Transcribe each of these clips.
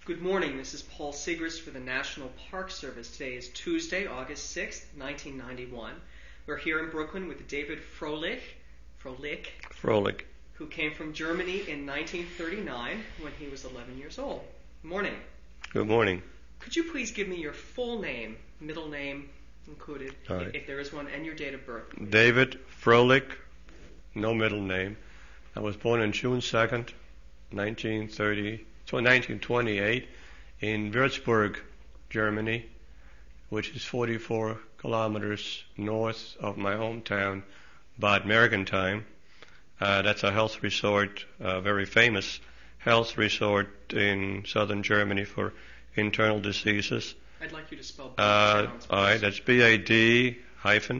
Good morning. This is Paul Sigrist for the National Park Service. Today is Tuesday, August 6th, 1991. We're here in Brooklyn with David Froelich, who came from Germany in 1939 when he was 11 years old. Good morning. Good morning. Could you please give me your full name, middle name included, Right. if there is one, and your date of birth, please? David Froelich, no middle name. I was born on June 2nd, 1928 in Würzburg, Germany, which is 44 kilometers north of my hometown, Bad Mergentheim. That's a health resort, a very famous health resort in southern Germany for internal diseases. I'd like you to spell both towns, All right, that's BAD hyphen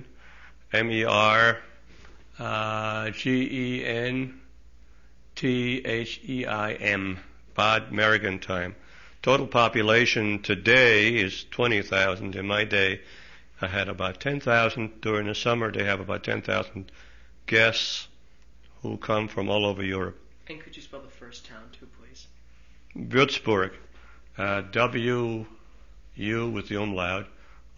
MERGENTHEIM, Bad Mergentheim. Total population today is 20,000. In my day, I had about 10,000. During the summer, they have about 10,000 guests who come from all over Europe. And could you spell the first town too, please? Würzburg, W-U with the umlaut,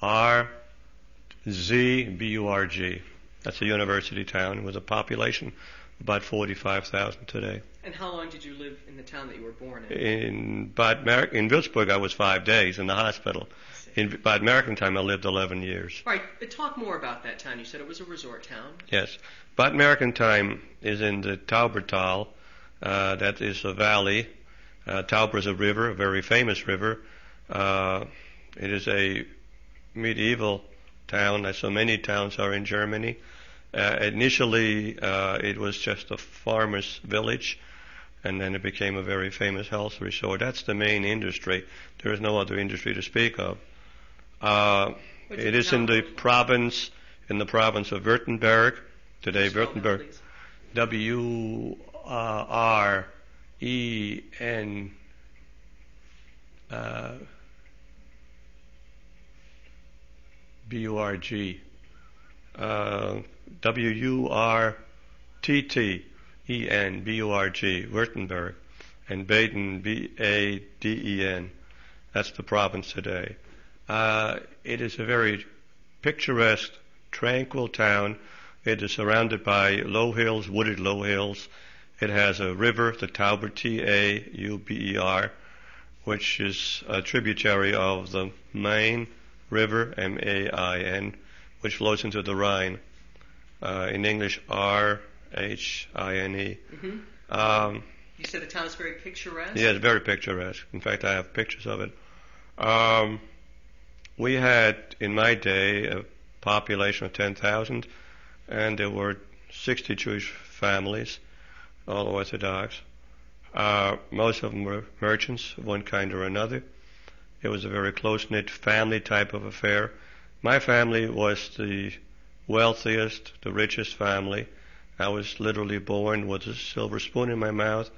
R-Z-B-U-R-G. That's a university town with a population of about 45,000 today. And how long did you live in the town that you were born in? In Würzburg, I was 5 days in the hospital. In Bad Mergentheim, I lived 11 years. Right. Talk more about that town. You said it was a resort town. Yes. Bad Mergentheim is in the Taubertal. That is a valley. Tauber is a river, a very famous river. It is a medieval town, as so many towns are in Germany. Initially, it was just a farmer's village, and then it became a very famous health resort. That's the main industry. There is no other industry to speak of. It is in the province of Württemberg. Today, Württemberg. W-R-E-N B-U-R-G. W-U-R-T-T-E-N B-U-R-G, Württemberg, and Baden, B-A-D-E-N. That's the province today. It is a very picturesque, tranquil town. It is surrounded by low hills, wooded low hills. It has a river, the Tauber, T-A-U-B-E-R, which is a tributary of the Main River, M-A-I-N, which flows into the Rhine. In English, R-H-I-N-E. Mm-hmm. You said the town is very picturesque? Yeah, it's very picturesque. In fact, I have pictures of it. We had, in my day, a population of 10,000, and there were 60 Jewish families, all Orthodox. Most of them were merchants of one kind or another. It was a very close-knit family type of affair. My family was the wealthiest, the richest family. I was literally born with a silver spoon in my mouth.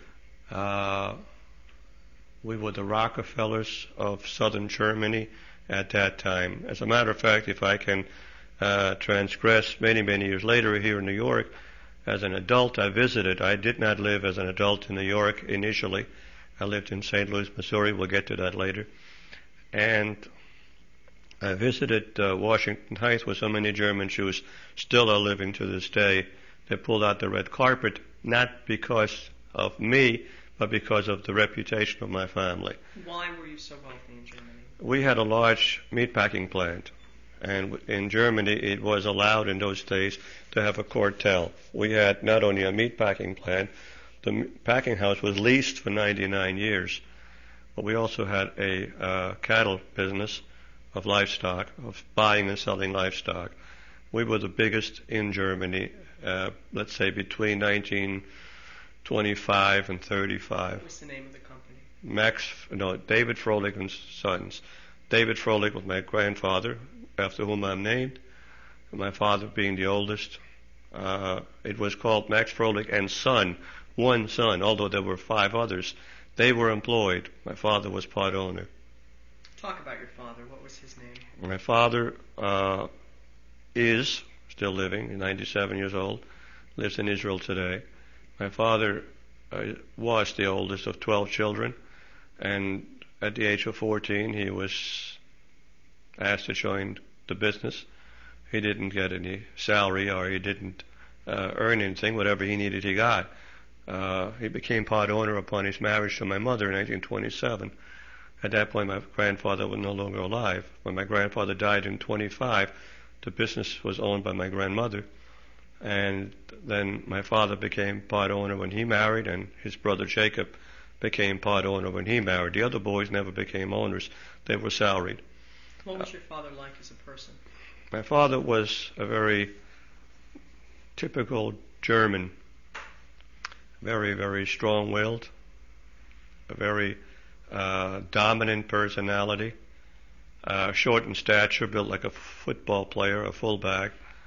We were the Rockefellers of southern Germany at that time. As a matter of fact, if I can transgress many, many years later here in New York, as an adult I visited. I did not live as an adult in New York initially. I lived in St. Louis, Missouri. We'll get to that later. And I visited Washington Heights, where so many German Jews still are living to this day. They pulled out the red carpet, not because of me, but because of the reputation of my family. Why were you so wealthy in Germany? We had a large meatpacking plant, and in Germany it was allowed in those days to have a cartel. We had not only a meatpacking plant, the packing house was leased for 99 years, but we also had a cattle business of livestock, of buying and selling livestock. We were the biggest in Germany, let's say between 1925 and 35. What's the name of the company? David Froelich and Sons. David Froelich was my grandfather, after whom I'm named. My father being the oldest. It was called Max Froelich and Son, one son, although there were 5 others. They were employed. My father was part owner. Talk about your father. What was his name? My father is still living, 97 years old, lives in Israel today. My father was the oldest of 12 children. And at the age of 14, he was asked to join the business. He didn't get any salary, or he didn't earn anything. Whatever he needed, he got. He became part owner upon his marriage to my mother in 1927. At that point, my grandfather was no longer alive. When my grandfather died in 25, the business was owned by my grandmother. And then my father became part owner when he married, and his brother Jacob became part owner when he married. The other boys never became owners. They were salaried. What was your father like as a person? My father was a very typical German, very, very strong-willed, a very dominant personality, short in stature, built like a football player, a fullback.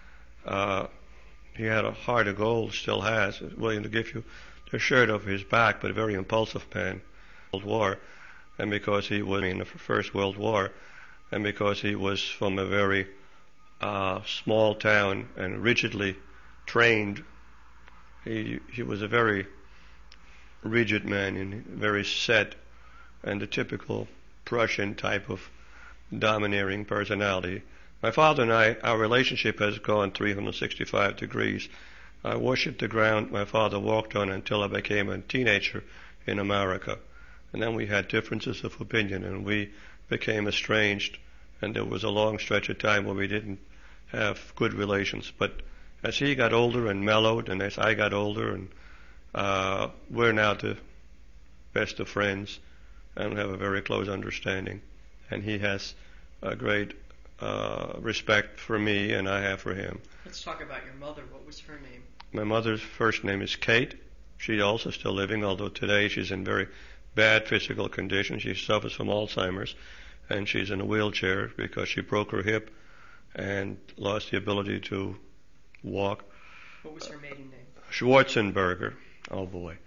He had a heart of gold, still has, willing to give you the shirt off his back, but a very impulsive man. World War, and because he was in the First World War, and because he was from a very small town and rigidly trained, he was a very rigid man and very set, and the typical Prussian type of domineering personality. My father and I, our relationship has gone 365 degrees. I worshipped the ground my father walked on until I became a teenager in America. And then we had differences of opinion, and we became estranged, and there was a long stretch of time where we didn't have good relations. But as he got older and mellowed, and as I got older, and we're now the best of friends, and we have a very close understanding. And he has a great respect for me, and I have for him. Let's talk about your mother. What was her name? My mother's first name is Kate. She's also still living, although today she's in very bad physical condition. She suffers from Alzheimer's, and she's in a wheelchair because she broke her hip and lost the ability to walk. What was her maiden name? Schwarzenberger. Oh boy.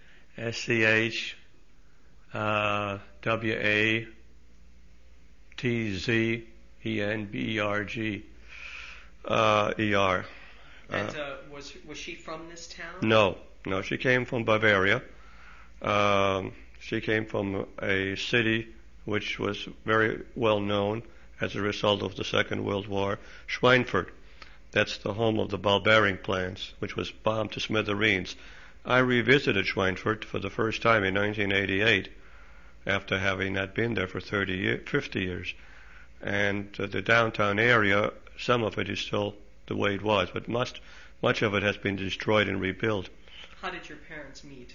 Schwarzenberg. And was she from this town? No. She came from Bavaria. She came from a city which was very well known as a result of the Second World War, Schweinfurt. That's the home of the ball bearing plants, which was bombed to smithereens. I revisited Schweinfurt for the first time in 1988, after having not been there for 50 years. And the downtown area, some of it is still the way it was, but much of it has been destroyed and rebuilt. How did your parents meet?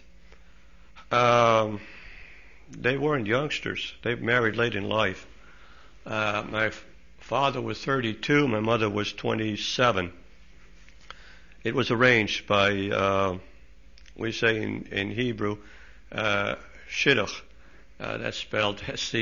They weren't youngsters. They married late in life. My father was 32, my mother was 27. It was arranged by, we say in Hebrew, shidduch. That's spelled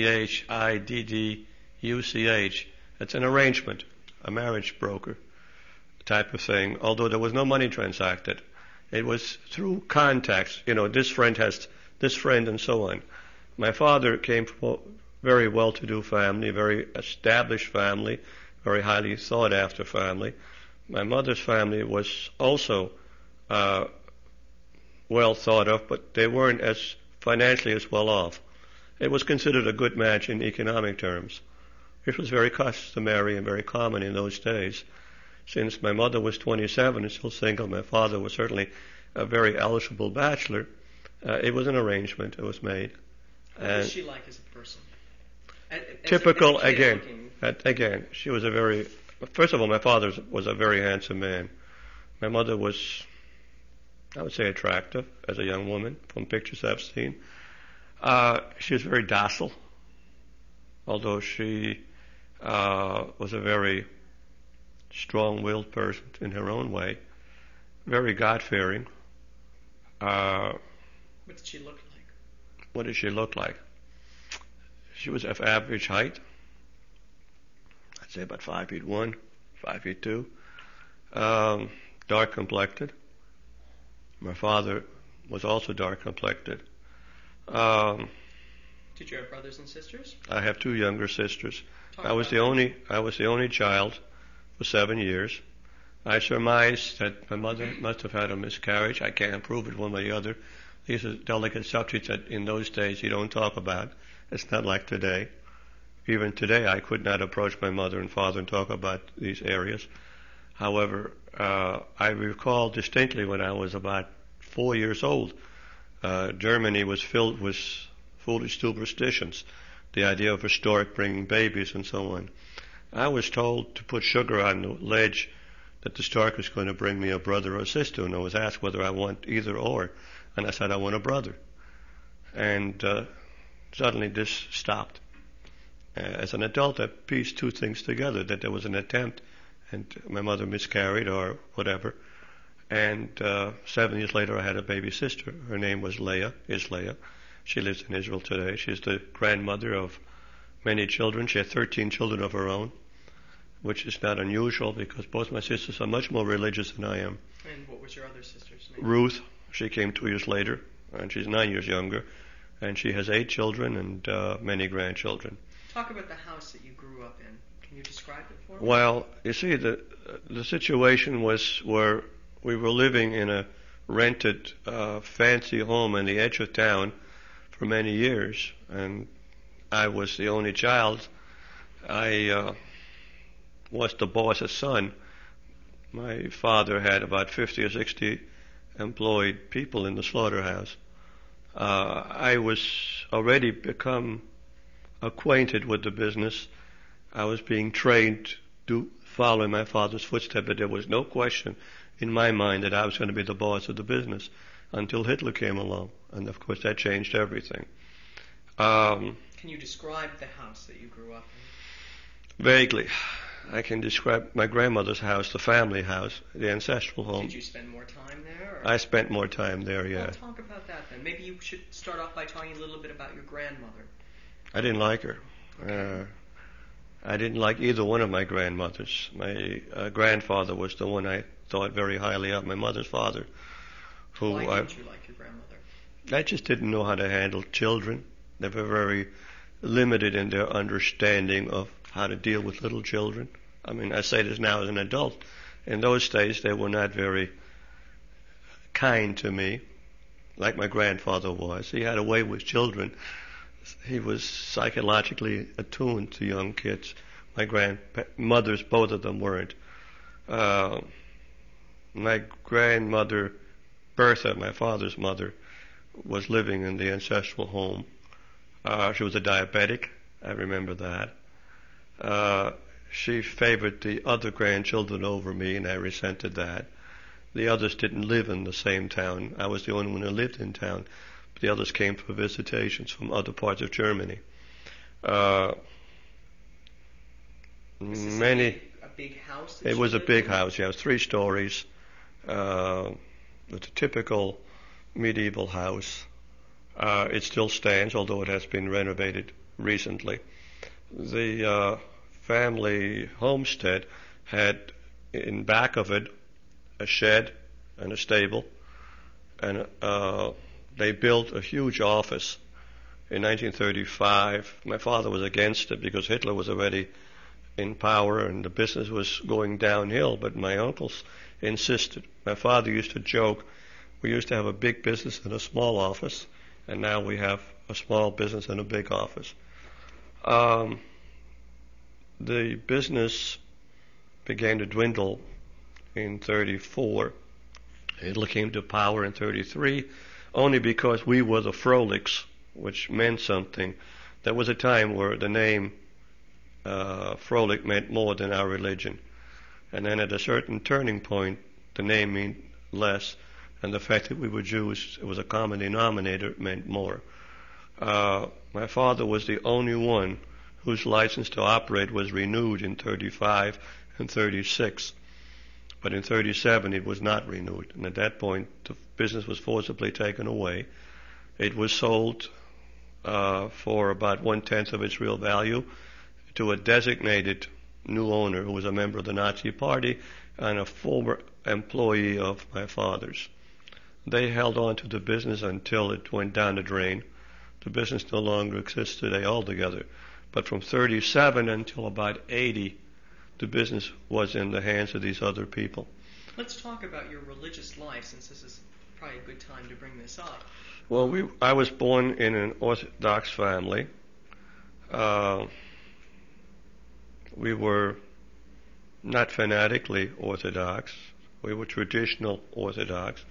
Schidduch. It's an arrangement, a marriage broker type of thing, although there was no money transacted. It was through contacts, this friend has this friend and so on. My father came from a very well-to-do family, very established family, very highly sought-after family. My mother's family was also well thought of, but they weren't as financially as well off. It was considered a good match in economic terms. It was very customary and very common in those days. Since my mother was 27 and still single, my father was certainly a very eligible bachelor. It was an arrangement. It was made. What was she like as a person? Typical, again, she was first of all, my father was a very handsome man. My mother was, I would say, attractive as a young woman from pictures I've seen. She was very docile, although she was a very strong-willed person in her own way, very God-fearing. What did she look like? What did she look like? She was of average height. I'd say about 5'1", 5'2". Dark complected. My father was also dark complected. Did you have brothers and sisters? I have two younger sisters. I was the only child for 7 years. I surmise that my mother must have had a miscarriage. I can't prove it one way or the other. These are delicate subjects that in those days you don't talk about. It's not like today. Even today, I could not approach my mother and father and talk about these areas. However, I recall distinctly when I was about 4 years old, Germany was filled with foolish superstitions, the idea of a stork bringing babies and so on. I was told to put sugar on the ledge that the stork was going to bring me a brother or sister, and I was asked whether I want either or, and I said I want a brother. And suddenly this stopped. As an adult, I pieced two things together, that there was an attempt and my mother miscarried or whatever. And 7 years later, I had a baby sister. Her name was Leah. She lives in Israel today. She's the grandmother of many children. She had 13 children of her own, which is not unusual because both my sisters are much more religious than I am. And what was your other sister's name? Ruth. She came 2 years later, and she's 9 years younger. And she has 8 children and many grandchildren. Talk about the house that you grew up in. Can you describe it for me? Well, you see, the situation was where we were living in a rented fancy home on the edge of town for many years, and I was the only child. I was the boss's son. My father had about 50 or 60 employed people in the slaughterhouse. I was already become acquainted with the business. I was being trained to follow in my father's footsteps, but there was no question in my mind that I was going to be the boss of the business until Hitler came along. And of course that changed everything. Can you describe the house that you grew up in? Vaguely. I can describe my grandmother's house, the family house, the ancestral home. Did you spend more time there? I spent more time there, yeah. Well, talk about that then. Maybe you should start off by talking a little bit about your grandmother. I didn't like her. Okay. I didn't like either one of my grandmothers. My grandfather was the one I thought very highly of, my mother's father. Why didn't you like your grandmother? I just didn't know how to handle children. They were very limited in their understanding of how to deal with little children. I mean, I say this now as an adult. In those days, they were not very kind to me, like my grandfather was. He had a way with children. He was psychologically attuned to young kids. My grandmothers, both of them weren't. My grandmother, Bertha, my father's mother, was living in the ancestral home. She was a diabetic. I remember that. She favored the other grandchildren over me, and I resented that. The others didn't live in the same town. I was the only one who lived in town. The others came for visitations from other parts of Germany. A big house? It was a big house, yeah. It was 3 stories. It was a typical medieval house. It still stands, although it has been renovated recently. The family homestead had in back of it a shed and a stable, and they built a huge office in 1935. My father was against it because Hitler was already in power and the business was going downhill, but my uncles insisted. My father used to joke, we used to have a big business in a small office, and now we have a small business in a big office. The business began to dwindle in 34. Hitler came to power in 33, only because we were the Fröhlichs, which meant something. There was a time where the name Fröhlich meant more than our religion. And then at a certain turning point, the name meant less, and the fact that we were Jews, it was a common denominator, meant more. My father was the only one whose license to operate was renewed in 35 and 36. But in 37 it was not renewed, and at that point the business was forcibly taken away. It was sold for about 1/10 of its real value to a designated new owner who was a member of the Nazi Party and a former employee of my father's. They held on to the business until it went down the drain. The business no longer exists today altogether. But from 37 until about 80, the business was in the hands of these other people. Let's talk about your religious life, since this is probably a good time to bring this up. Well, I was born in an Orthodox family. We were not fanatically Orthodox. We were traditional Orthodox.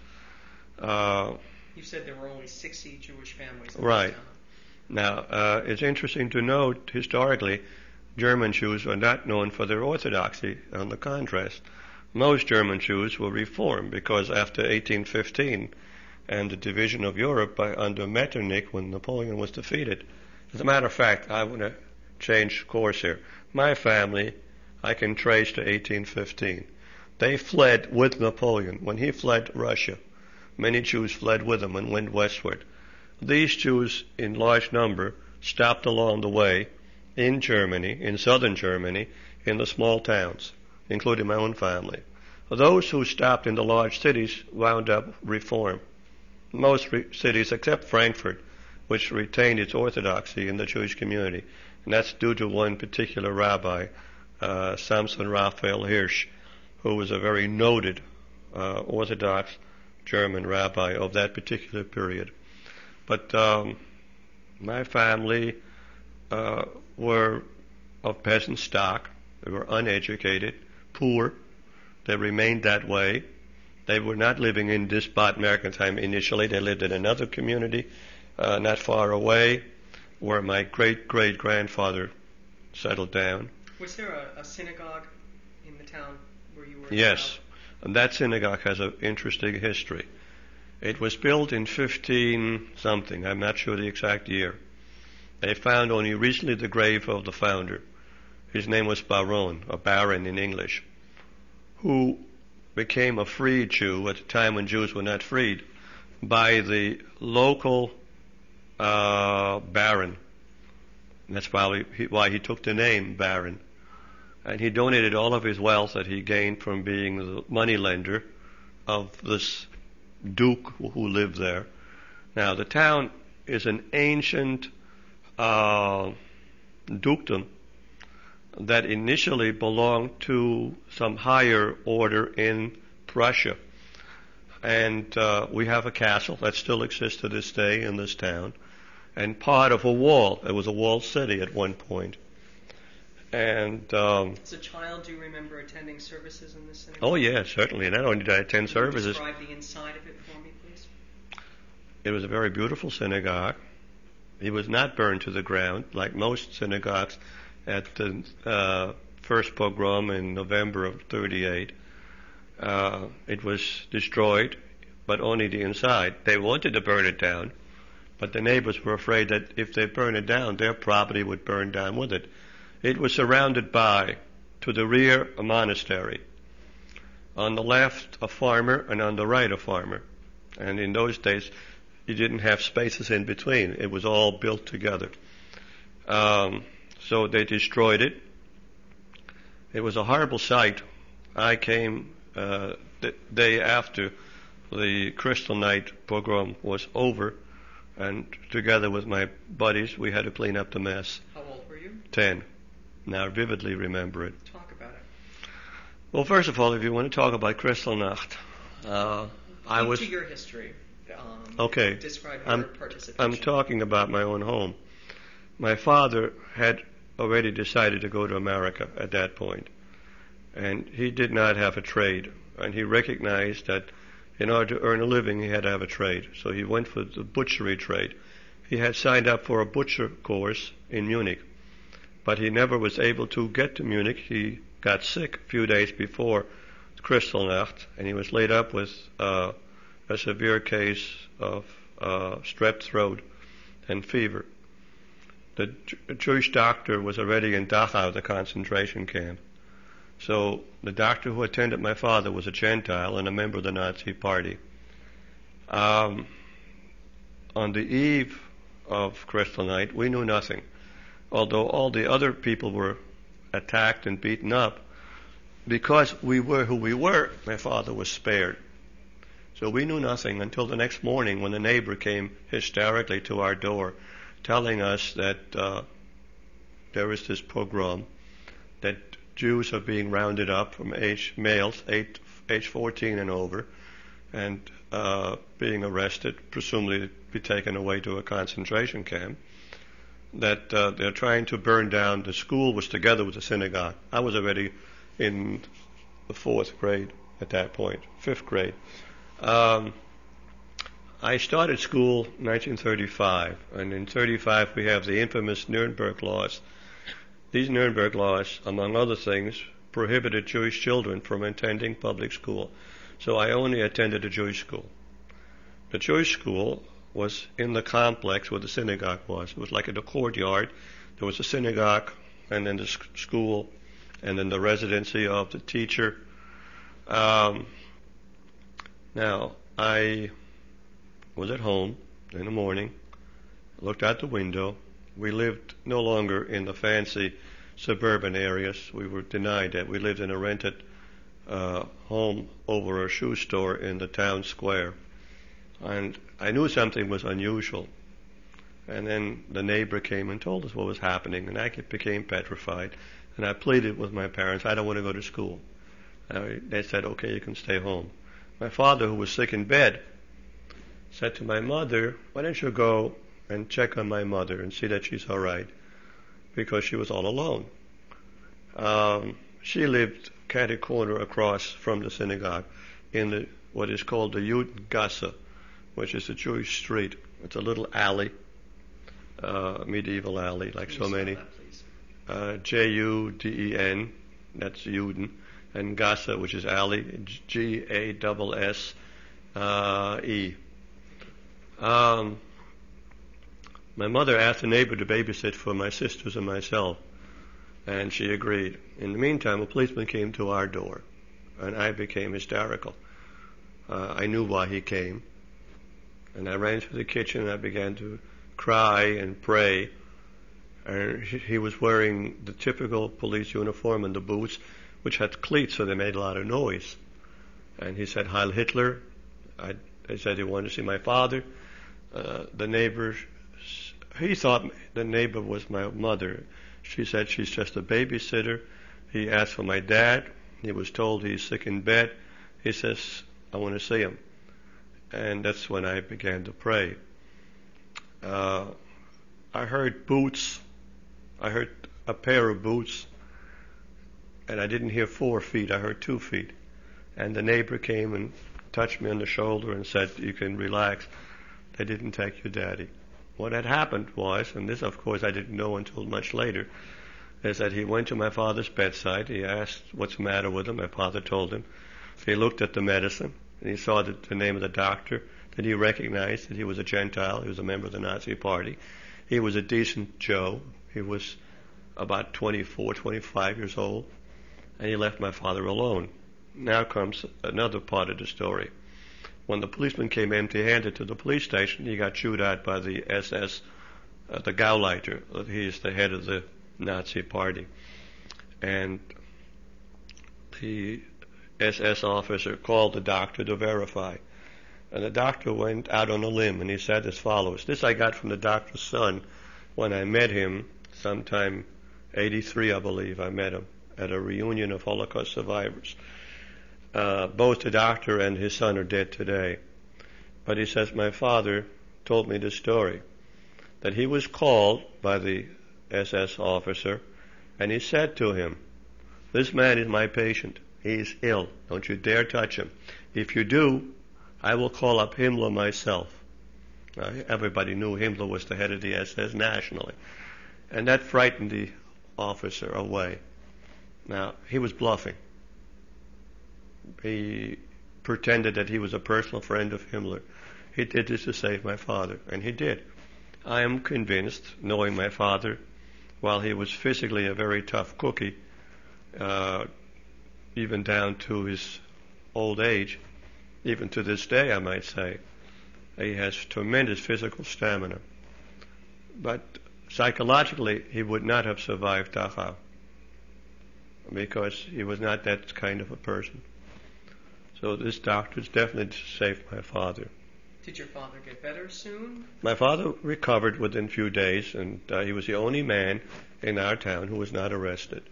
You said there were only 60 Jewish families in Right. this town. Now, it's interesting to note, historically, German Jews are not known for their orthodoxy. On the contrast, most German Jews were Reformed because after 1815 and the division of Europe under Metternich, when Napoleon was defeated, as a matter of fact, I want to change course here. My family, I can trace to 1815. They fled with Napoleon. When he fled Russia, many Jews fled with him and went westward. These Jews, in large number, stopped along the way in Germany, in southern Germany, in the small towns, including my own family. Those who stopped in the large cities wound up Reformed. Most cities, except Frankfurt, which retained its orthodoxy in the Jewish community. And that's due to one particular rabbi, Samson Raphael Hirsch, who was a very noted Orthodox German rabbi of that particular period. But my family were of peasant stock. They were uneducated, poor. They remained that way. They were not living in this Bad Mergentheim initially. They lived in another community not far away where my great-great-grandfather settled down. Was there a synagogue in the town where you were? Yes, and that synagogue has an interesting history. It was built in 15-something, I'm not sure the exact year. They found only recently the grave of the founder. His name was Baron, or Baron in English, who became a free Jew at a time when Jews were not freed by the local Baron. And that's why he took the name Baron. And he donated all of his wealth that he gained from being the moneylender of this duke who lived there. Now, the town is an ancient dukedom that initially belonged to some higher order in Prussia. And we have a castle that still exists to this day in this town, and part of a wall. It was a walled city at one point. And as a child, do you remember attending services in this synagogue? Oh, yeah, certainly. Not only did I attend services. Describe the inside of it for me, please. It was a very beautiful synagogue. It was not burned to the ground like most synagogues at the first pogrom in November of 1938. It was destroyed, but only the inside. They wanted to burn it down, but the neighbors were afraid that if they burned it down, their property would burn down with it. It was surrounded by, to the rear, a monastery. On the left, a farmer, and on the right, a farmer. And in those days, you didn't have spaces in between. It was all built together. So they destroyed it. It was a horrible sight. I came the day after the Kristallnacht pogrom was over, and together with my buddies, we had to clean up the mess. How old were you? 10. Now I vividly remember it. Talk about it. Well, first of all, if you want to talk about Kristallnacht, I was... to your history. Okay. Describe your participation. I'm talking about my own home. My father had already decided to go to America at that point, and he did not have a trade, and he recognized that in order to earn a living, he had to have a trade. So he went for the butchery trade. He had signed up for a butcher course in Munich, but he never was able to get to Munich. He got sick a few days before Kristallnacht, and he was laid up with a severe case of strep throat and fever. The Jewish doctor was already in Dachau, the concentration camp. So the doctor who attended my father was a Gentile and a member of the Nazi Party. On the eve of Kristallnacht, we knew nothing. Although all the other people were attacked and beaten up, because we were who we were, my father was spared. So we knew nothing until the next morning when the neighbor came hysterically to our door telling us that there is this pogrom, that Jews are being rounded up from males, age 14 and over, and being arrested, presumably be taken away to a concentration camp, that they're trying to burn down. The school was together with the synagogue. I was already in the 4th grade at that point, 5th grade. I started school in 1935, and in 35 we have the infamous Nuremberg laws. These Nuremberg laws, among other things, prohibited Jewish children from attending public school. So I only attended a Jewish school. The Jewish school was in the complex where the synagogue was. It was like in the courtyard. There was a synagogue, and then the school, and then the residency of the teacher. Now, I was at home in the morning, looked out the window. We lived no longer in the fancy suburban areas. We were denied that. We lived in a rented home over a shoe store in the town square. And I knew something was unusual. And then the neighbor came and told us what was happening, and I became petrified. And I pleaded with my parents, I don't want to go to school. They said, okay, you can stay home. My father, who was sick in bed, said to my mother, why don't you go and check on my mother and see that she's all right, because she was all alone. She lived catty corner across from the synagogue in what is called the Judengasse, which is a Jewish street. It's a little alley, medieval alley, like so many. Juden, that's Juden, and Gasse, which is alley, Gasse. My mother asked a neighbor to babysit for my sisters and myself, and she agreed. In the meantime, a policeman came to our door, and I became hysterical. I knew why he came, and I ran to the kitchen and I began to cry and pray. And he was wearing the typical police uniform and the boots, which had cleats, so they made a lot of noise. And he said, Heil Hitler. I said he wanted to see my father. The neighbor, he thought the neighbor was my mother. She said she's just a babysitter. He asked for my dad. He was told he's sick in bed. He says, I want to see him. And that's when I began to pray. I heard boots. I heard a pair of boots. And I didn't hear 4 feet. I heard 2 feet. And the neighbor came and touched me on the shoulder and said, you can relax. They didn't take your daddy. What had happened was, and this of course I didn't know until much later, is that he went to my father's bedside. He asked what's the matter with him. My father told him. He looked at the medicine, and he saw the name of the doctor. Then he recognized that he was a Gentile. He was a member of the Nazi Party. He was a decent Joe. He was about 24, 25 years old. And he left my father alone. Now comes another part of the story. When the policeman came empty-handed to the police station, he got chewed out by the SS, the Gauleiter. He is the head of the Nazi Party. And the SS officer called the doctor to verify. And the doctor went out on a limb, and he said as follows. This I got from the doctor's son when I met him sometime 83, I believe. I met him at a reunion of Holocaust survivors. Both the doctor and his son are dead today. But he says, my father told me this story, that he was called by the SS officer, and he said to him, this man is my patient. He is ill. Don't you dare touch him. If you do, I will call up Himmler myself. Now, everybody knew Himmler was the head of the SS nationally. And that frightened the officer away. Now, he was bluffing. He pretended that he was a personal friend of Himmler. He did this to save my father, and he did. I am convinced, knowing my father, while he was physically a very tough cookie, even down to his old age, even to this day I might say, he has tremendous physical stamina. But psychologically, he would not have survived Dachau, because he was not that kind of a person. So this doctor's definitely saved my father. Did your father get better soon? My father recovered within a few days, and he was the only man in our town who was not arrested.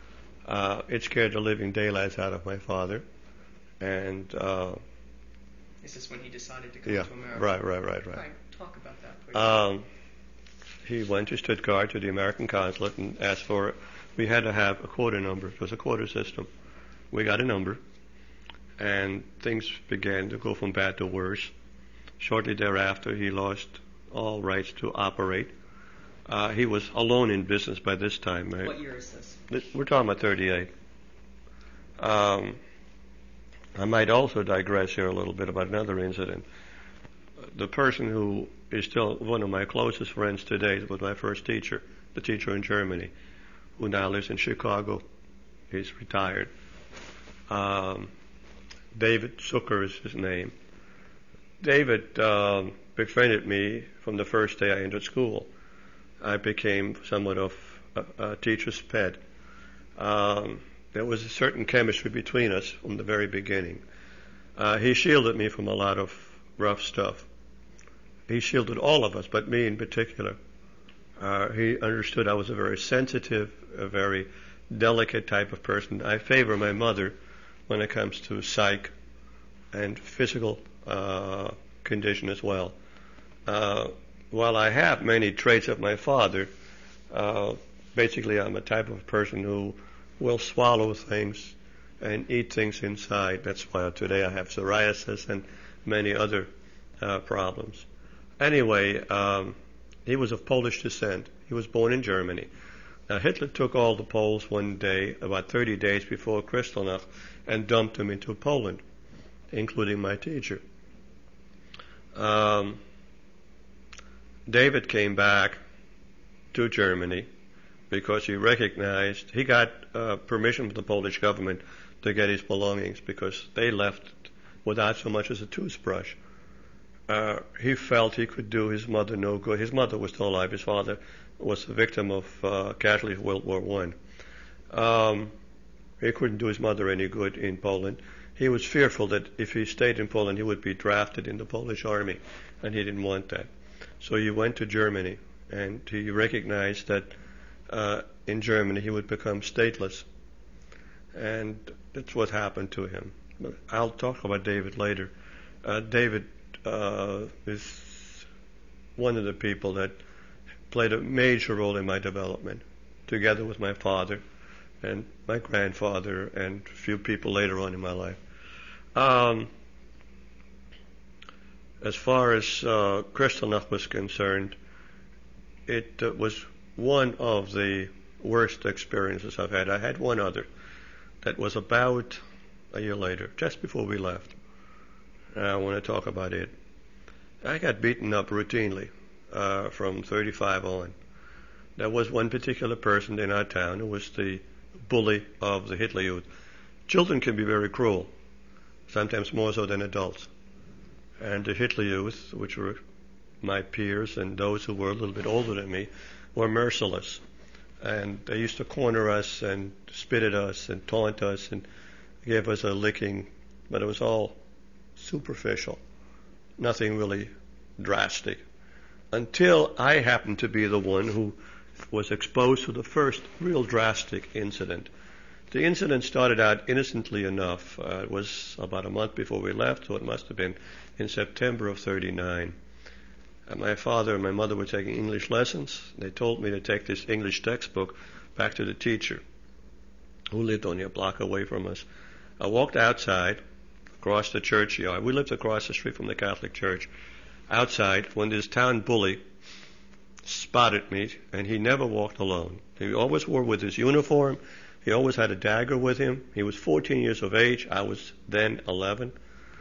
It scared the living daylights out of my father, and Is this when he decided to come Yeah, to America? right. Right. Talk about that, please. He went to Stuttgart to the American consulate and asked for it. We had to have a quota number. It was a quota system. We got a number, and things began to go from bad to worse. Shortly thereafter, he lost all rights to operate. He was alone in business by this time. What year is this? We're talking about 38. I might also digress here a little bit about another incident. The person who is still one of my closest friends today was my first teacher, the teacher in Germany, who now lives in Chicago. He's retired. David Zucker is his name. David befriended me from the first day I entered school. I became somewhat of a teacher's pet. There was a certain chemistry between us from the very beginning. He shielded me from a lot of rough stuff. He shielded all of us, but me in particular. He understood I was a very sensitive, a very delicate type of person. I favor my mother when it comes to psych and physical condition as well. While I have many traits of my father, basically I'm a type of person who will swallow things and eat things inside. That's why today I have psoriasis and many other problems. Anyway, he was of Polish descent. He was born in Germany. Now, Hitler took all the Poles one day, about 30 days before Kristallnacht, and dumped them into Poland, including my teacher. David came back to Germany because he recognized, he got permission from the Polish government to get his belongings because they left without so much as a toothbrush. He felt he could do his mother no good. His mother was still alive. His father was a victim of casualties of World War I. He couldn't do his mother any good in Poland. He was fearful that if he stayed in Poland, he would be drafted in the Polish army, and he didn't want that. So he went to Germany, and he recognized that in Germany he would become stateless. And that's what happened to him. I'll talk about David later. David is one of the people that played a major role in my development, together with my father and my grandfather and a few people later on in my life. As far as Kristallnacht was concerned, it was one of the worst experiences I've had. I had one other that was about a year later, just before we left. I want to talk about it. I got beaten up routinely from 35 on. There was one particular person in our town who was the bully of the Hitler Youth. Children can be very cruel, sometimes more so than adults. And the Hitler Youth, which were my peers and those who were a little bit older than me, were merciless. And they used to corner us and spit at us and taunt us and give us a licking, but it was all superficial, nothing really drastic, until I happened to be the one who was exposed to the first real drastic incident. The incident started out innocently enough. It was about a month before we left, so it must have been in September of 39. My father and my mother were taking English lessons. They told me to take this English textbook back to the teacher, who lived only a block away from us. I walked outside, across the churchyard. We lived across the street from the Catholic church. Outside, when this town bully spotted me, and he never walked alone. He always wore with his uniform. He always had a dagger with him. He was 14 years of age. I was then 11.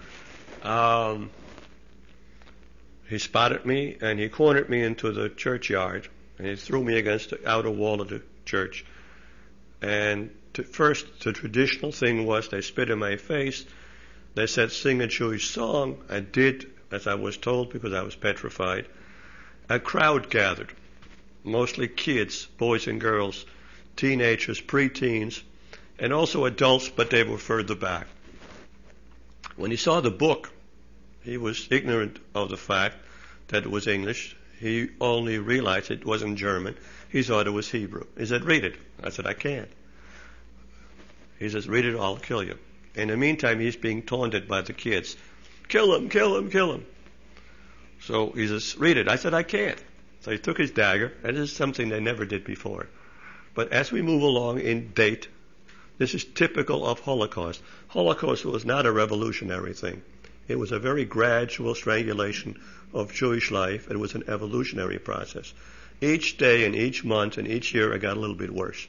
He spotted me, and he cornered me into the churchyard, and he threw me against the outer wall of the church. And first, the traditional thing was they spit in my face. They said, sing a Jewish song. I did, as I was told, because I was petrified. A crowd gathered, mostly kids, boys and girls, teenagers, preteens, and also adults, but they were further back. When he saw the book, he was ignorant of the fact that it was English. He only realized it wasn't German. He thought it was Hebrew. He said, read it. I said, I can't. He says, read it or I'll kill you. In the meantime, he's being taunted by the kids. kill him, kill him, kill him. So he says, read it. I said, I can't. So he took his dagger, and this is something they never did before. But as we move along in date, this is typical of Holocaust. Holocaust was not a revolutionary thing. It was a very gradual strangulation of Jewish life. It was an evolutionary process. Each day and each month and each year it got a little bit worse.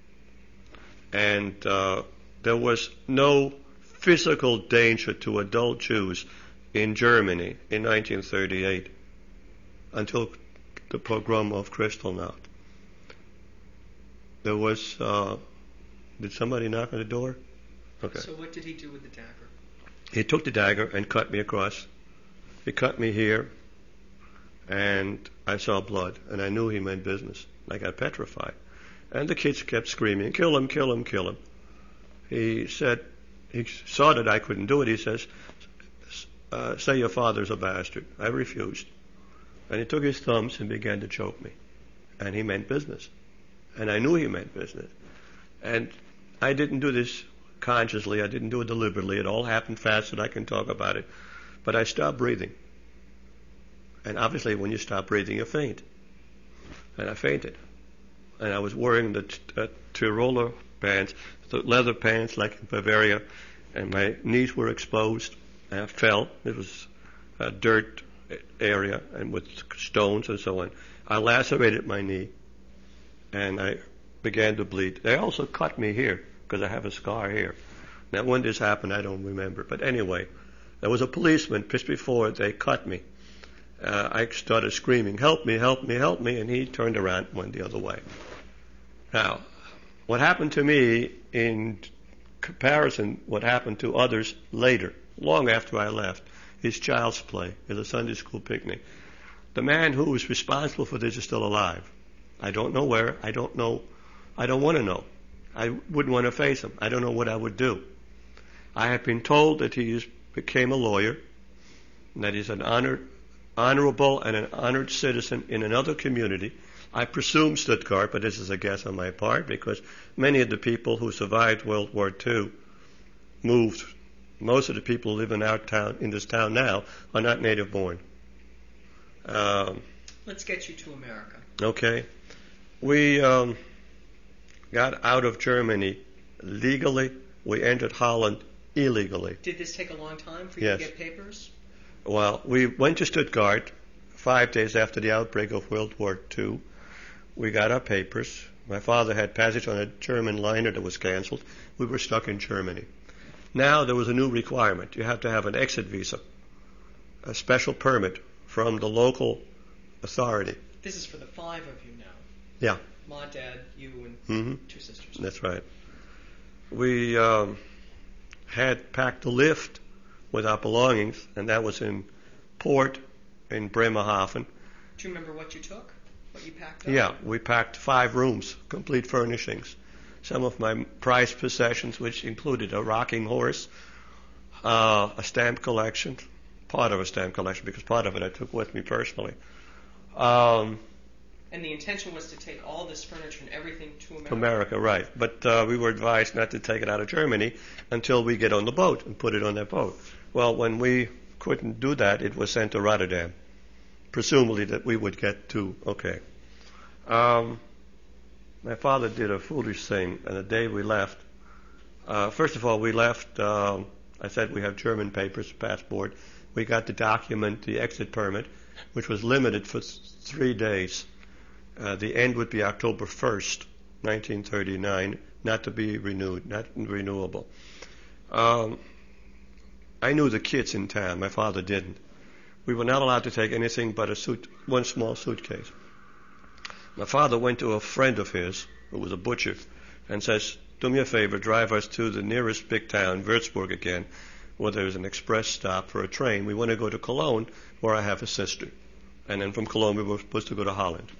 And there was no physical danger to adult Jews in Germany in 1938 until the pogrom of Kristallnacht. There was, did somebody knock on the door? Okay. So what did he do with the dagger? He took the dagger and cut me across. He cut me here, and I saw blood, and I knew he meant business. I got petrified. And the kids kept screaming, kill him, kill him, kill him. He said, he saw that I couldn't do it. He says, say your father's a bastard. I refused. And he took his thumbs and began to choke me. And he meant business. And I knew he meant business. And I didn't do this consciously. I didn't do it deliberately. It all happened fast and I can talk about it. But I stopped breathing. And obviously when you stop breathing, you faint. And I fainted. And I was wearing the Tyroler pants, the leather pants like in Bavaria, and my knees were exposed. And I fell. It was a dirt area and with stones and so on. I lacerated my knee, and I began to bleed. They also cut me here because I have a scar here. Now, when this happened, I don't remember. But anyway, there was a policeman just before they cut me. I started screaming, help me, help me, help me, and he turned around and went the other way. Now, what happened to me in comparison, what happened to others later, long after I left, is child's play, is a Sunday school picnic. The man who was responsible for this is still alive. I don't know where. I don't know. I don't want to know. I wouldn't want to face him. I don't know what I would do. I have been told that he became a lawyer, and that he's an honorable and an honored citizen in another community. I presume Stuttgart, but this is a guess on my part, because many of the people who survived World War II moved. Most of the people who live in our town, in this town now, are not native born. Let's get you to America. Okay. We got out of Germany legally. We entered Holland illegally. Did this take a long time for you to get papers? Well, we went to Stuttgart 5 days after the outbreak of World War II. We got our papers. My father had passage on a German liner that was canceled. We were stuck in Germany. Now there was a new requirement. You have to have an exit visa, a special permit from the local authority. This is for the 5 of you now. Yeah. Mom, Dad, you, and 2 sisters. That's right. We had packed a lift with our belongings, and that was in port in Bremerhaven. Do you remember what you took? What you packed up? Yeah, we packed 5 rooms, complete furnishings. Some of my prized possessions, which included a rocking horse, a stamp collection, part of a stamp collection, because part of it I took with me personally. And the intention was to take all this furniture and everything to America. To America, right. But we were advised not to take it out of Germany until we get on the boat and put it on that boat. Well, when we couldn't do that, it was sent to Rotterdam, presumably that we would get to, okay. My father did a foolish thing, and the day we left, first of all, we left, I said we have German papers, passport. We got the document, the exit permit, which was limited for 3 days. The end would be October 1st, 1939, not to be renewed, not renewable. I knew the kids in town. My father didn't. We were not allowed to take anything but one small suitcase. My father went to a friend of his, who was a butcher, and says, do me a favor, drive us to the nearest big town, Würzburg again, where there's an express stop for a train. We want to go to Cologne, where I have a sister. And then from Cologne, we were supposed to go to Holland.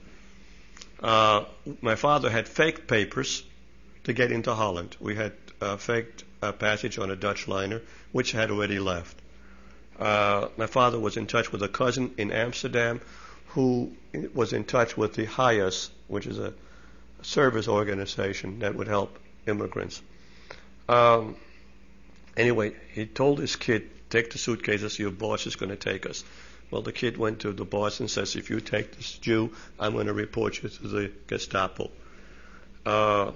My father had faked papers to get into Holland. We had faked a passage on a Dutch liner, which had already left. My father was in touch with a cousin in Amsterdam who was in touch with the HIAS, which is a service organization that would help immigrants. Anyway, he told his kid take the suitcases, your boss is going to take us. Well, the kid went to the boss and says, if you take this Jew, I'm going to report you to the Gestapo. The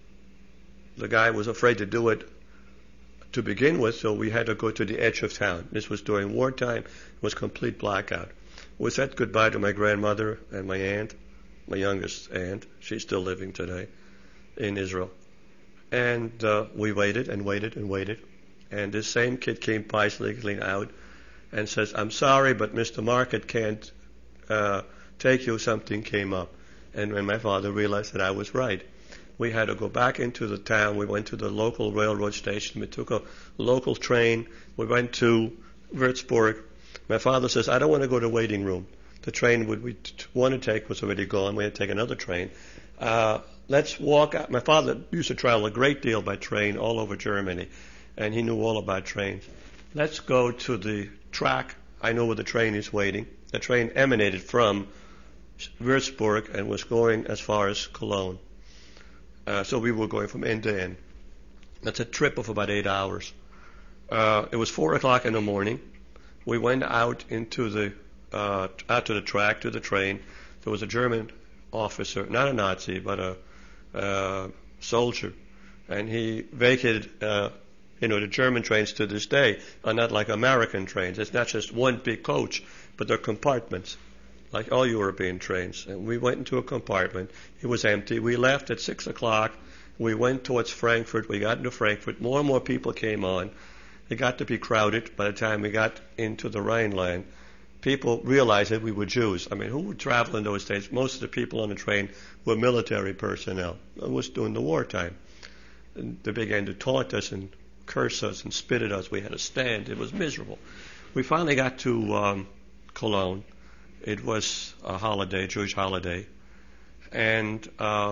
guy was afraid to do it to begin with, so we had to go to the edge of town. This was during wartime. It was complete blackout. We said goodbye to my grandmother and my aunt, my youngest aunt. She's still living today in Israel. And we waited and waited and waited. And this same kid came bicycling out and says, I'm sorry, but Mr. Market can't take you. Something came up. And when my father realized that I was right, we had to go back into the town. We went to the local railroad station. We took a local train. We went to Würzburg. My father says, I don't want to go to the waiting room. The train we want to take was already gone. We had to take another train. Let's walk out. My father used to travel a great deal by train all over Germany, and he knew all about trains. Let's go to the track. I know where the train is waiting. The train emanated from Würzburg and was going as far as Cologne. So we were going from end to end. That's a trip of about 8 hours. It was 4 o'clock in the morning. We went out into the out to the track, to the train. There was a German officer, not a Nazi, but a soldier, and he vacated. The German trains to this day are not like American trains. It's not just one big coach, but they're compartments, like all European trains. And we went into a compartment. It was empty. We left at 6 o'clock. We went towards Frankfurt. We got into Frankfurt. More and more people came on. It got to be crowded. By the time we got into the Rhineland, people realized that we were Jews. I mean, who would travel in those days? Most of the people on the train were military personnel. It was during the wartime. And they began to taunt us and curse us and spit at us. We had to stand. It was miserable. We finally got to Cologne. It was a holiday, Jewish holiday. And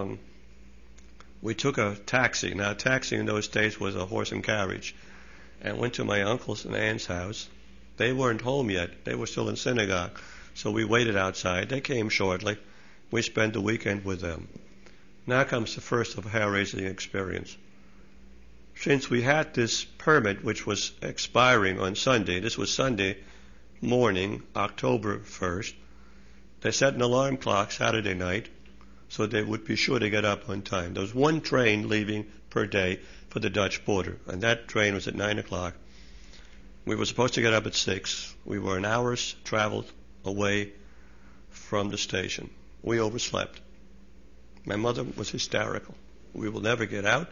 we took a taxi. Now, a taxi in those days was a horse and carriage. And went to my uncle's and aunt's house. They weren't home yet. They were still in synagogue. So we waited outside. They came shortly. We spent the weekend with them. Now comes the first of a hair-raising experience. Since we had this permit, which was expiring on Sunday, this was Sunday morning, October 1st, they set an alarm clock Saturday night so they would be sure to get up on time. There was one train leaving per day for the Dutch border, and that train was at 9 o'clock. We were supposed to get up at 6. We were an hour's travel away from the station. We overslept. My mother was hysterical. We will never get out.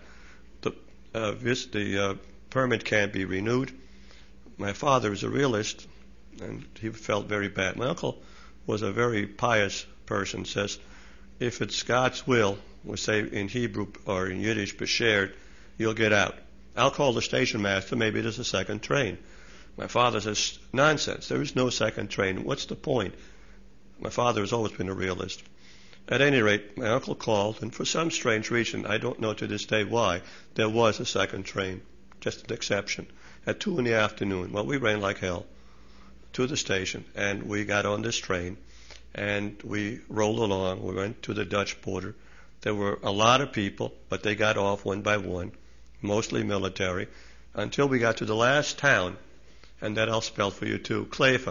The permit can't be renewed. My father is a realist, and he felt very bad. My uncle was a very pious person, says, if it's God's will, we say in Hebrew or in Yiddish, beshared, you'll get out. I'll call the station master, maybe there's a second train. My father says, nonsense, there is no second train. What's the point? My father has always been a realist. At any rate, my uncle called, and for some strange reason, I don't know to this day why, there was a second train, just an exception, at 2 in the afternoon. Well, we ran like hell to the station, and we got on this train, and we rolled along. We went to the Dutch border. There were a lot of people, but they got off one by one, mostly military, until we got to the last town, and that I'll spell for you too, Kleve,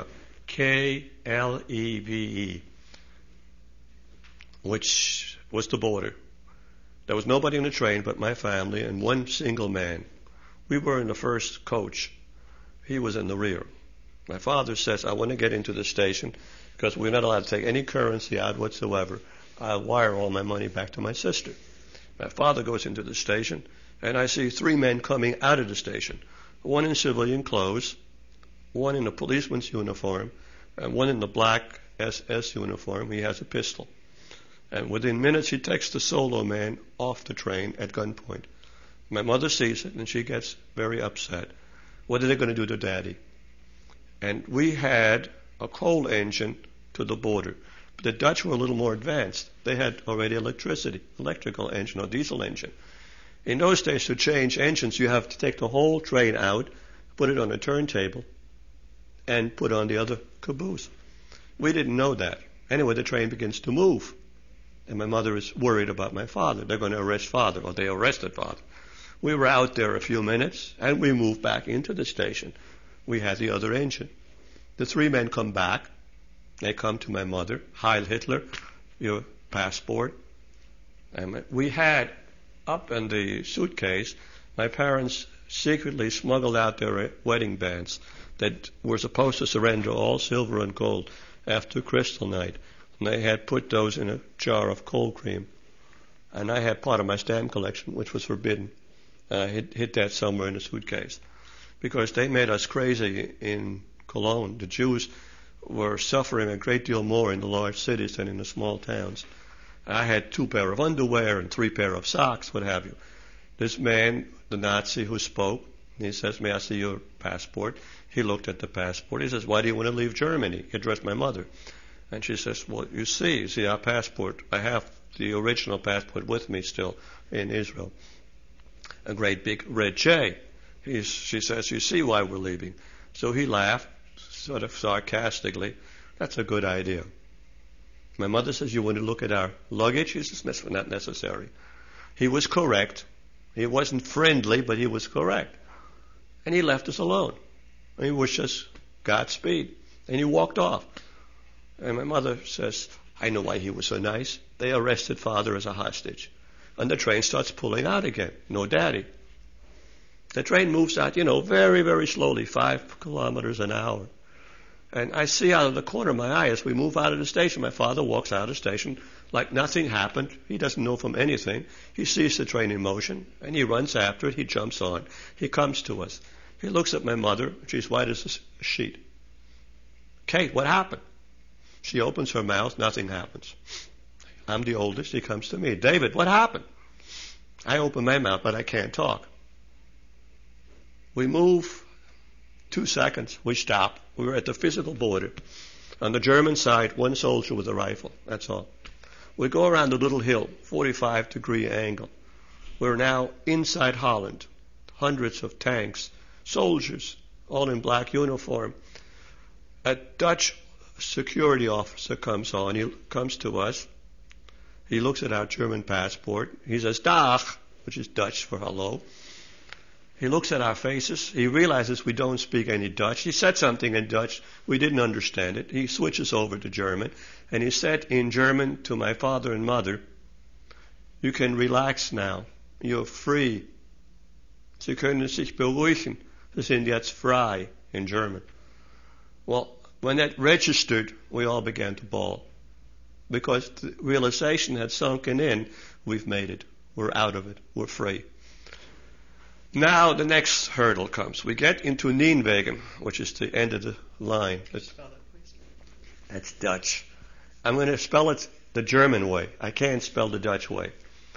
Kleve, which was the border. There was nobody on the train but my family and one single man. We were in the first coach. He was in the rear. My father says, I want to get into the station because we're not allowed to take any currency out whatsoever. I'll wire all my money back to my sister. My father goes into the station, and I see 3 men coming out of the station. One in civilian clothes, one in a policeman's uniform, and one in the black SS uniform. He has a pistol. And within minutes, he takes the solo man off the train at gunpoint. My mother sees it, and she gets very upset. What are they going to do to Daddy? And we had a coal engine to the border. But the Dutch were a little more advanced. They had already electrical engine or diesel engine. In those days, to change engines, you have to take the whole train out, put it on a turntable, and put on the other caboose. We didn't know that. Anyway, the train begins to move. And my mother is worried about my father. They're going to arrest father, or they arrested father. We were out there a few minutes, and we moved back into the station. we had the other engine. The three men come back. They come to my mother. Heil Hitler, your passport. And we had up in the suitcase, my parents secretly smuggled out their wedding bands that were supposed to surrender all silver and gold after Crystal Night. And they had put those in a jar of cold cream. And I had part of my stamp collection, which was forbidden. I hid that somewhere in the suitcase. Because they made us crazy in Cologne. The Jews were suffering a great deal more in the large cities than in the small towns. I had 2 pair of underwear and 3 pair of socks, what have you. This man, the Nazi who spoke, he says, "May I see your passport?" He looked at the passport. He says, "Why do you want to leave Germany?" He addressed my mother. And she says, "Well, you see our passport. I have the original passport with me still in Israel. A great big red J." She says, "You see why we're leaving." So he laughed, sort of sarcastically. "That's a good idea." My mother says, "You want to look at our luggage?" He says, "That's not necessary." He was correct. He wasn't friendly, but he was correct. And he left us alone. And he wished us Godspeed. And he walked off. And my mother says, "I know why he was so nice. They arrested father as a hostage." And the train starts pulling out again. No daddy. The train moves out, very, very slowly, 5 kilometers an hour. And I see out of the corner of my eye as we move out of the station, my father walks out of the station like nothing happened. He doesn't know from anything. He sees the train in motion, and he runs after it. He jumps on. He comes to us. He looks at my mother. She's white as a sheet. "Kate, what happened?" She opens her mouth. Nothing happens. I'm the oldest. He comes to me. "David, what happened?" I open my mouth, but I can't talk. We move 2 seconds. We stop. We were at the physical border. On the German side, 1 soldier with a rifle. That's all. We go around a little hill, 45-degree angle. We're now inside Holland. Hundreds of tanks, soldiers, all in black uniform. A Dutch security officer comes on. He comes to us. He looks at our German passport. He says, "Dag," which is Dutch for hello. He looks at our faces. He realizes we don't speak any Dutch. He said something in Dutch. We didn't understand it. He switches over to German. And he said in German to my father and mother, "You can relax now. You're free. Sie können sich beruhigen. Sie sind jetzt frei," in German. Well, when that registered, we all began to bawl. Because the realization had sunken in, we've made it. We're out of it. We're free. Now the next hurdle comes. We get into Nijmegen, which is the end of the line. Spell it, please. That's Dutch. I'm going to spell it the German way. I can't spell the Dutch way.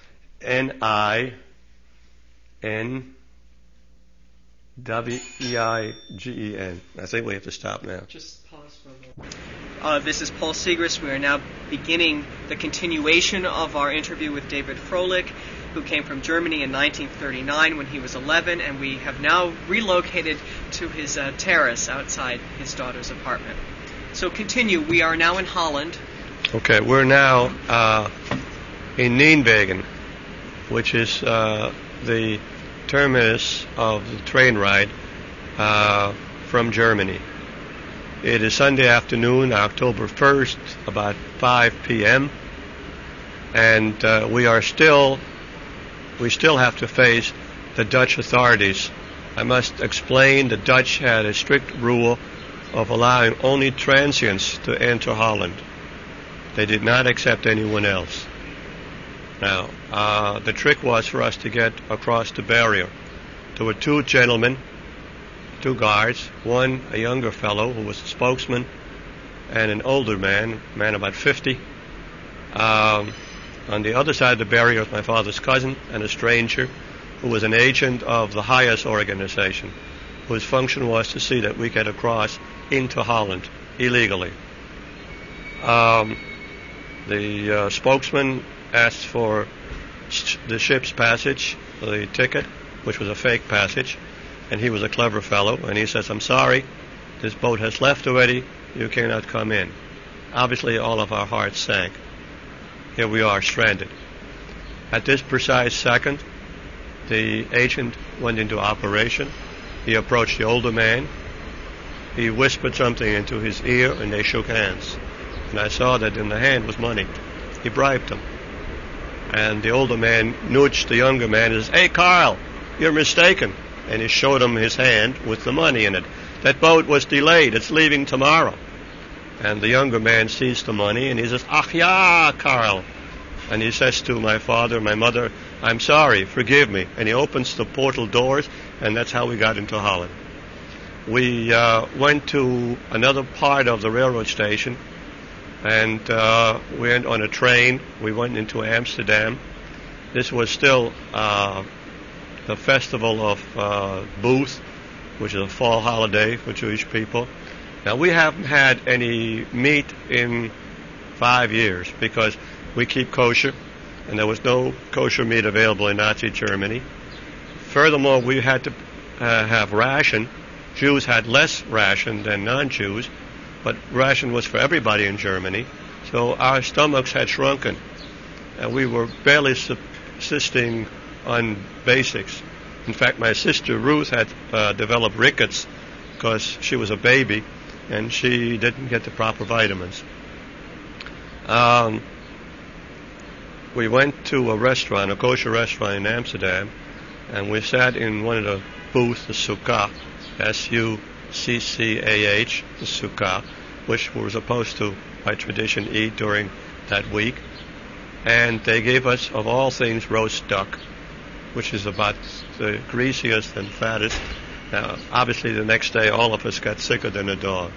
Nijmegen. I think we have to stop now. Just pause for a moment. This is Paul Segrist. We are now beginning the continuation of our interview with David Froelich, who came from Germany in 1939 when he was 11, and we have now relocated to his terrace outside his daughter's apartment. So continue. We are now in Holland. Okay, we're now in Nijmegen, which is the terminus of the train ride from Germany. It is Sunday afternoon, October 1st, about 5 p.m., and we still have to face the Dutch authorities. I must explain the Dutch had a strict rule of allowing only transients to enter Holland. They did not accept anyone else. Now, the trick was for us to get across the barrier. There were 2 gentlemen, 2 guards, one a younger fellow who was a spokesman, and an older man about 50. On the other side of the barrier was my father's cousin and a stranger who was an agent of the Hayes organization, whose function was to see that we get across into Holland illegally. The spokesman asked for the ship's passage, the ticket, which was a fake passage, and he was a clever fellow, and he says, "I'm sorry, this boat has left already, you cannot come in." Obviously, all of our hearts sank. Here we are, stranded. At this precise second, the agent went into operation. He approached the older man, he whispered something into his ear, and they shook hands. And I saw that in the hand was money. He bribed him. And the older man nudged the younger man and says, "Hey, Carl, you're mistaken." And he showed him his hand with the money in it. "That boat was delayed. It's leaving tomorrow." And the younger man sees the money, and he says, "Ach ja, Carl." And he says to my father, my mother, "I'm sorry, forgive me." And he opens the portal doors, and that's how we got into Holland. We went to another part of the railroad station, and we went on a train. We went into Amsterdam. This was still the festival of Booth, which is a fall holiday for Jewish people. Now, we haven't had any meat in 5 years because we keep kosher, and there was no kosher meat available in Nazi Germany. Furthermore, we had to have ration. Jews had less ration than non-Jews, but ration was for everybody in Germany, so our stomachs had shrunken, and we were barely subsisting on basics. In fact, my sister Ruth had developed rickets because she was a baby, and she didn't get the proper vitamins. We went to a restaurant, a kosher restaurant in Amsterdam, and we sat in one of the booths, the sukkah, S-U-C-C-A-H, the sukkah, which we were supposed to, by tradition, eat during that week. And they gave us, of all things, roast duck, which is about the greasiest and fattest. Now, obviously, the next day, all of us got sicker than a dog.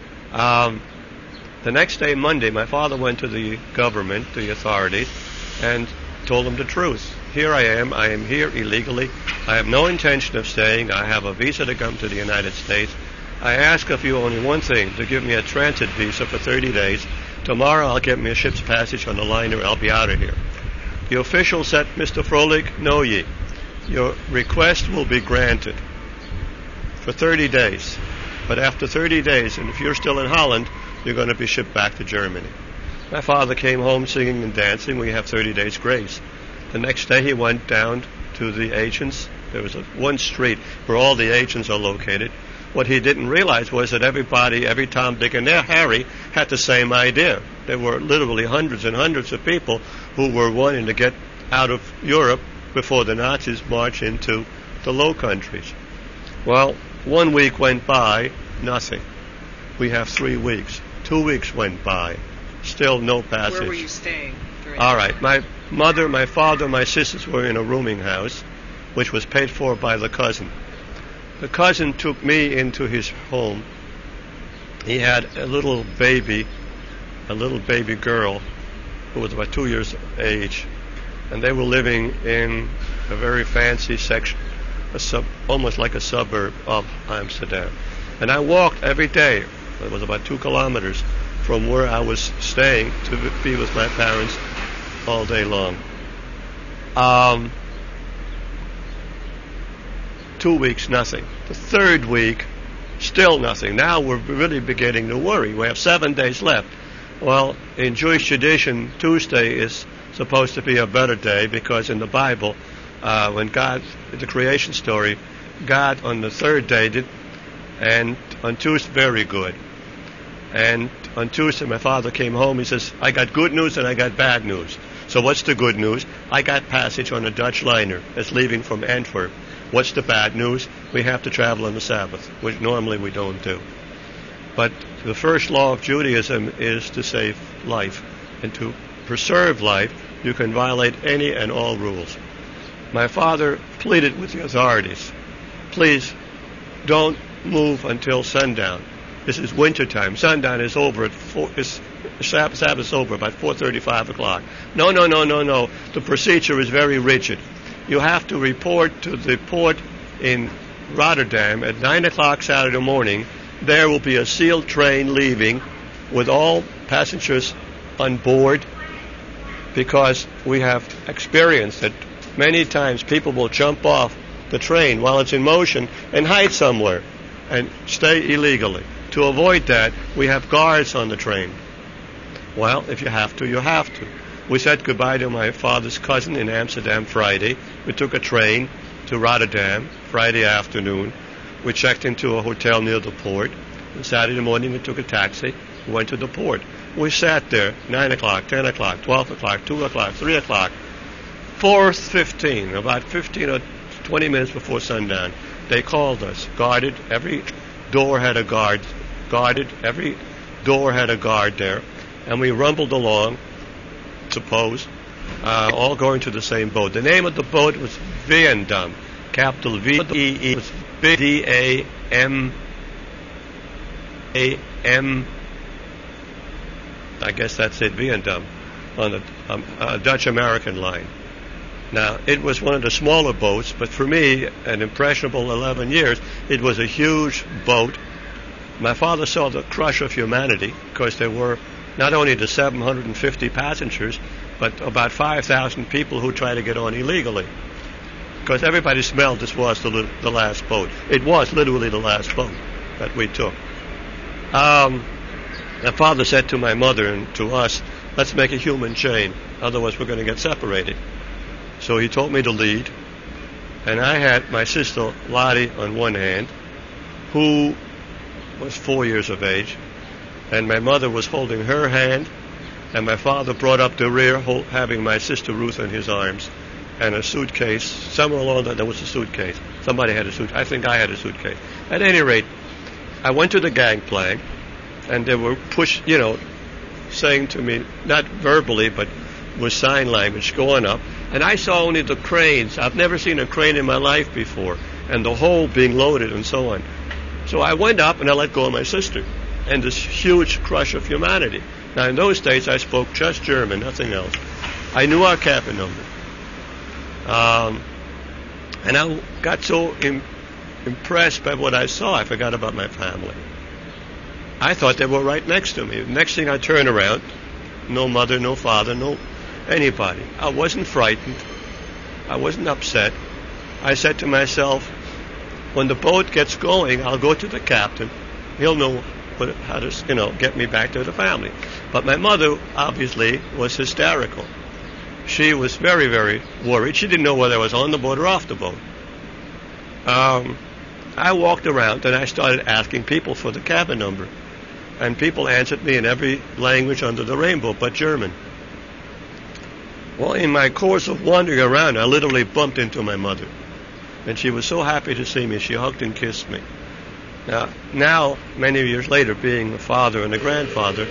The next day, Monday, my father went to the government, the authorities, and told them the truth. Here I am here illegally. I have no intention of staying. I have a visa to come to the United States. I ask of you only one thing, to give me a transit visa for 30 days. Tomorrow I'll get me a ship's passage on the liner. I'll be out of here. The official said, "Mr. Froelich, know ye, your request will be granted for 30 days. But after 30 days, and if you're still in Holland, you're going to be shipped back to Germany." My father came home singing and dancing. We have 30 days grace. The next day he went down to the agents. There was one street where all the agents are located. What he didn't realize was that everybody, every Tom, Dick, and Harry had the same idea. There were literally hundreds and hundreds of people who were wanting to get out of Europe before the Nazis marched into the Low Countries. Well, 1 week went by, nothing. We have 3 weeks. 2 weeks went by, still no passage. Where were you staying? All right. My mother, my father, my sisters were in a rooming house, which was paid for by the cousin. The cousin took me into his home. He had a little baby girl who was about 2 years of age, and they were living in a very fancy section, almost like a suburb of Amsterdam. And I walked every day. It was about 2 kilometers from where I was staying to be with my parents all day long. 2 weeks, nothing. The 3rd week, still nothing. Now we're really beginning to worry. We have 7 days left. Well, in Jewish tradition, Tuesday is supposed to be a better day because in the Bible, when God, the creation story, God on the 3rd day did, and on Tuesday, very good. And on Tuesday, my father came home. He says, "I got good news and I got bad news." So what's the good news? I got passage on a Dutch liner that's leaving from Antwerp. What's the bad news? We have to travel on the Sabbath, which normally we don't do. But the first law of Judaism is to save life. And to preserve life, you can violate any and all rules. My father pleaded with the authorities, "Please, don't move until sundown. This is winter time. Sundown is over at Sabbath is over about 4:30, 5 o'clock. No. The procedure is very rigid. You have to report to the port in Rotterdam at 9 o'clock Saturday morning. There will be a sealed train leaving with all passengers on board, because we have experienced that many times people will jump off the train while it's in motion and hide somewhere and stay illegally. To avoid that, we have guards on the train." Well, if you have to, you have to. We said goodbye to my father's cousin in Amsterdam Friday. We took a train to Rotterdam Friday afternoon. We checked into a hotel near the port. And Saturday morning we took a taxi, went to the port. We sat there, 9 o'clock, 10 o'clock, 12 o'clock, 2 o'clock, 3 o'clock, 4:15, about 15 or 20 minutes before sundown. They called us, guarded, every door had a guard, every door had a guard there, and we rumbled along, suppose, all going to the same boat. The name of the boat was Veendam, capital V-E-E, D-A-M, I guess that's it, Veendam, on the Dutch-American line. Now, it was one of the smaller boats, but for me, an impressionable 11 years, it was a huge boat. My father saw the crush of humanity, because there were not only the 750 passengers, but about 5,000 people who tried to get on illegally. Because everybody smelled this was the last boat. It was literally the last boat that we took. My father said to my mother and to us, let's make a human chain, otherwise we're going to get separated. So he told me to lead, and I had my sister Lottie on one hand, who was 4 years of age, and my mother was holding her hand, and my father brought up the rear, having my sister Ruth in his arms, and a suitcase. Somewhere along there was a suitcase. Somebody had a suitcase. I think I had a suitcase. At any rate, I went to the gangplank, and they were saying to me, not verbally, but with sign language, going up. And I saw only the cranes. I've never seen a crane in my life before, and the whole being loaded and so on. So I went up and I let go of my sister, and this huge crush of humanity. Now, in those days, I spoke just German, nothing else. I knew our cabin number. And I got so impressed by what I saw, I forgot about my family. I thought they were right next to me. Next thing I turned around, no mother, no father, no anybody. I wasn't frightened. I wasn't upset. I said to myself, when the boat gets going, I'll go to the captain. He'll know how to, get me back to the family. But my mother, obviously, was hysterical. She was very, very worried. She didn't know whether I was on the boat or off the boat. I walked around and I started asking people for the cabin number. And people answered me in every language under the rainbow but German. Well, in my course of wandering around, I literally bumped into my mother. And she was so happy to see me, she hugged and kissed me. Now, many years later, being a father and a grandfather,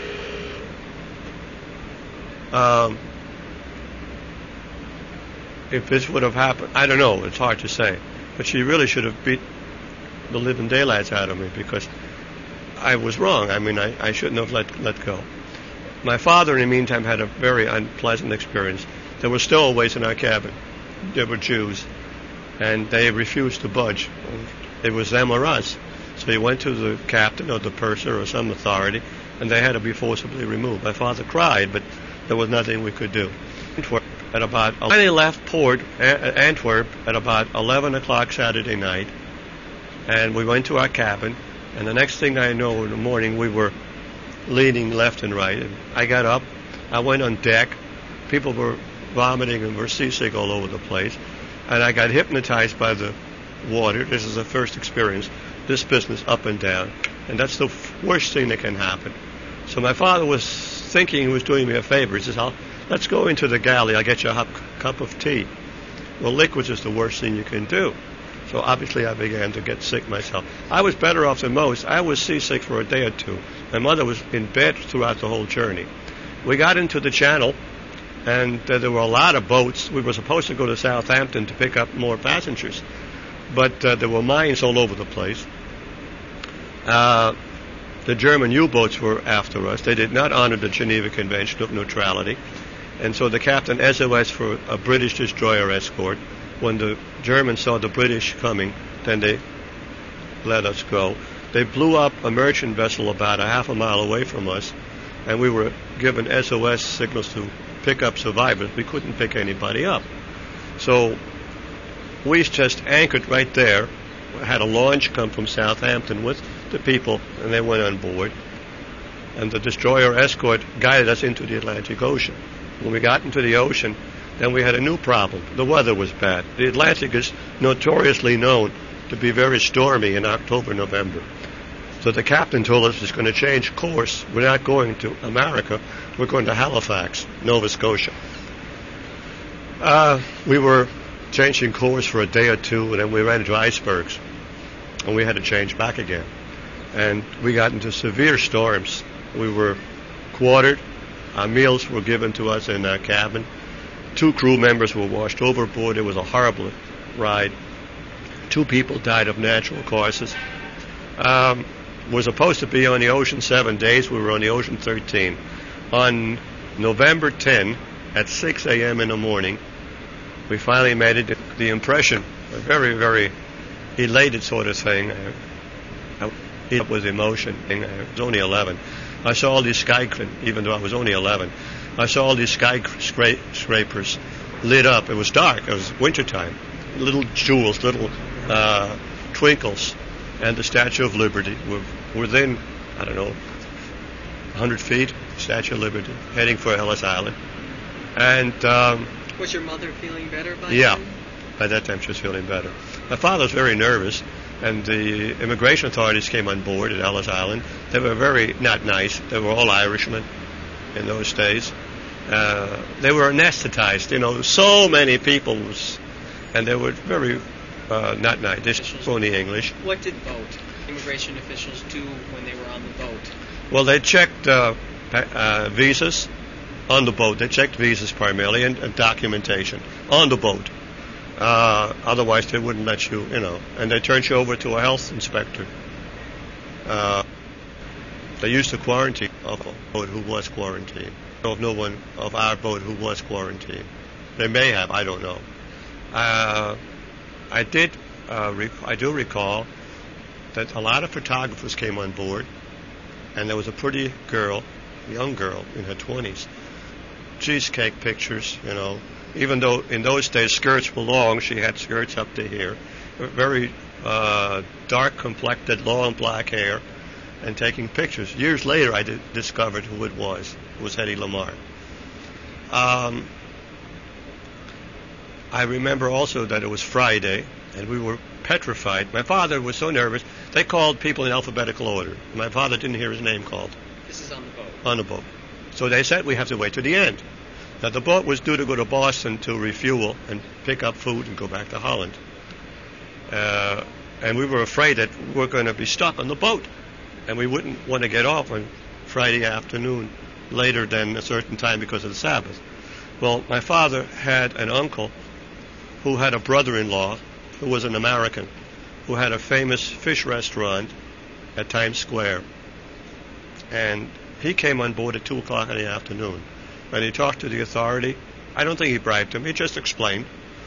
if this would have happened, I don't know, it's hard to say. But she really should have beat the living daylights out of me, because I was wrong. I mean, I shouldn't have let go. My father, in the meantime, had a very unpleasant experience. There were stowaways in our cabin. They were Jews, and they refused to budge. It was them or us. So he went to the captain or the purser or some authority, and they had to be forcibly removed. My father cried, but there was nothing we could do. I left port, Antwerp, at about 11 o'clock Saturday night, and we went to our cabin, and the next thing I know in the morning, we were leaning left and right. And I got up, I went on deck, people were vomiting and were seasick all over the place, and I got hypnotized by the water. This is the first experience, this business up and down, and that's the worst thing that can happen. So my father was thinking he was doing me a favor. He says, let's go into the galley, I'll get you a cup of tea. Well, liquids is the worst thing you can do. So obviously I began to get sick myself. I was better off than most. I was seasick for a day or two. My mother was in bed throughout the whole journey. We got into the channel, and there were a lot of boats. We were supposed to go to Southampton to pick up more passengers, but there were mines all over the place. The German U-boats were after us. They did not honor the Geneva Convention of Neutrality, and so the captain SOS for a British destroyer escort. When the Germans saw the British coming, then they let us go. They blew up a merchant vessel about a half a mile away from us, and we were given SOS signals to pick up survivors. We couldn't pick anybody up. So we just anchored right there, had a launch come from Southampton with the people, and they went on board. And the destroyer escort guided us into the Atlantic Ocean. When we got into the ocean, then we had a new problem. The weather was bad. The Atlantic is notoriously known to be very stormy in October, November. So the captain told us it's going to change course. We're not going to America. We're going to Halifax, Nova Scotia. We were changing course for a day or two, and then we ran into icebergs, and we had to change back again. And we got into severe storms. We were quartered. Our meals were given to us in our cabin. 2 crew members were washed overboard. It was a horrible ride. 2 people died of natural causes. We're supposed to be on the ocean 7 days. We were on the ocean 13. On November 10, at 6 a.m. in the morning, we finally made it. The impression, a very, very elated sort of thing. It was emotion. I was only 11. I saw all these even though I was only 11, I saw all these skyscrapers lit up. It was dark. It was wintertime. Little jewels, little twinkles. And the Statue of Liberty. We're within, 100 feet, Statue of Liberty, heading for Ellis Island. And was your mother feeling better by then? By that time she was feeling better. My father was very nervous, and the immigration authorities came on board at Ellis Island. They were very not nice. They were all Irishmen in those days. They were anesthetized, so many people, and they were very not nice. They spoke only English. What did immigration officials do when they were on the boat? Well, they checked visas on the boat. They checked visas primarily and documentation on the boat. Otherwise, they wouldn't let you, and they turned you over to a health inspector. They used to quarantine of a boat who was quarantined. I know of no one of our boat who was quarantined. They may have, I don't know. I do recall that a lot of photographers came on board, and there was a pretty girl, young girl in her 20s, cheesecake pictures, even though in those days skirts were long, she had skirts up to here, very dark complected, long black hair, and taking pictures. Years later, I discovered who it was. It was Hedy Lamarr. I remember also that it was Friday, and we were petrified. My father was so nervous, they called people in alphabetical order. My father didn't hear his name called. This is on the boat? On the boat. So they said we have to wait to the end. Now, the boat was due to go to Boston to refuel and pick up food and go back to Holland. And we were afraid that we were going to be stuck on the boat, and we wouldn't want to get off on Friday afternoon later than a certain time because of the Sabbath. Well, my father had an uncle who had a brother-in-law who was an American, who had a famous fish restaurant at Times Square. And he came on board at 2 o'clock in the afternoon. And he talked to the authority. I don't think he bribed him. He just explained.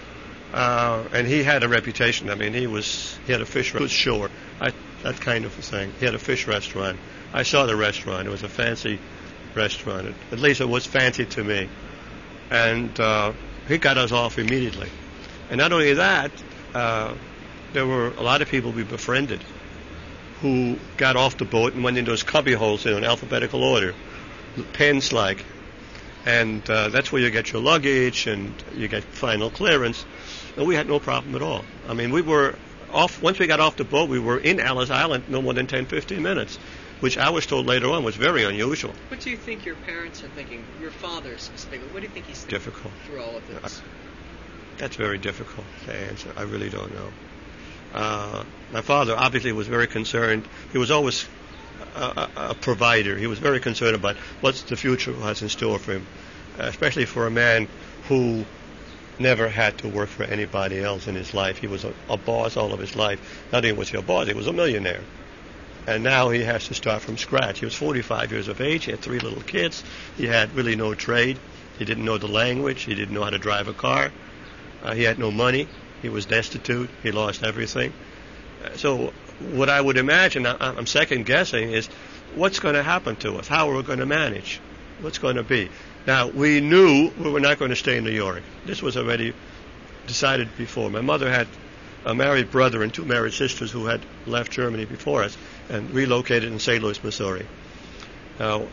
And he had a reputation. I mean, he had a fish restaurant. Shore, that kind of a thing. He had a fish restaurant. I saw the restaurant. It was a fancy restaurant. At least it was fancy to me. And he got us off immediately. And not only that, there were a lot of people we befriended who got off the boat and went into those cubby holes in alphabetical order, pens like. And that's where you get your luggage and you get final clearance. And we had no problem at all. I mean, we were off. Once we got off the boat, we were in Ellis Island no more than 10, 15 minutes, which I was told later on was very unusual. What do you think your parents are thinking? Your father specifically. What do you think he's thinking difficult through all of this? That's very difficult to answer. I really don't know. My father obviously was very concerned. He was always a provider. He was very concerned about what's the future has in store for him, especially for a man who never had to work for anybody else in his life. He was a boss all of his life. Not only was he a boss, he was a millionaire. And now he has to start from scratch. He was 45 years of age. He had 3 little kids. He had really no trade. He didn't know the language. He didn't know how to drive a car. He had no money. He was destitute. He lost everything. So what I would imagine, I'm second guessing, is what's going to happen to us? How are we going to manage? What's going to be? Now, we knew we were not going to stay in New York. This was already decided before. My mother had a married brother and 2 married sisters who had left Germany before us and relocated in St. Louis, Missouri. Now,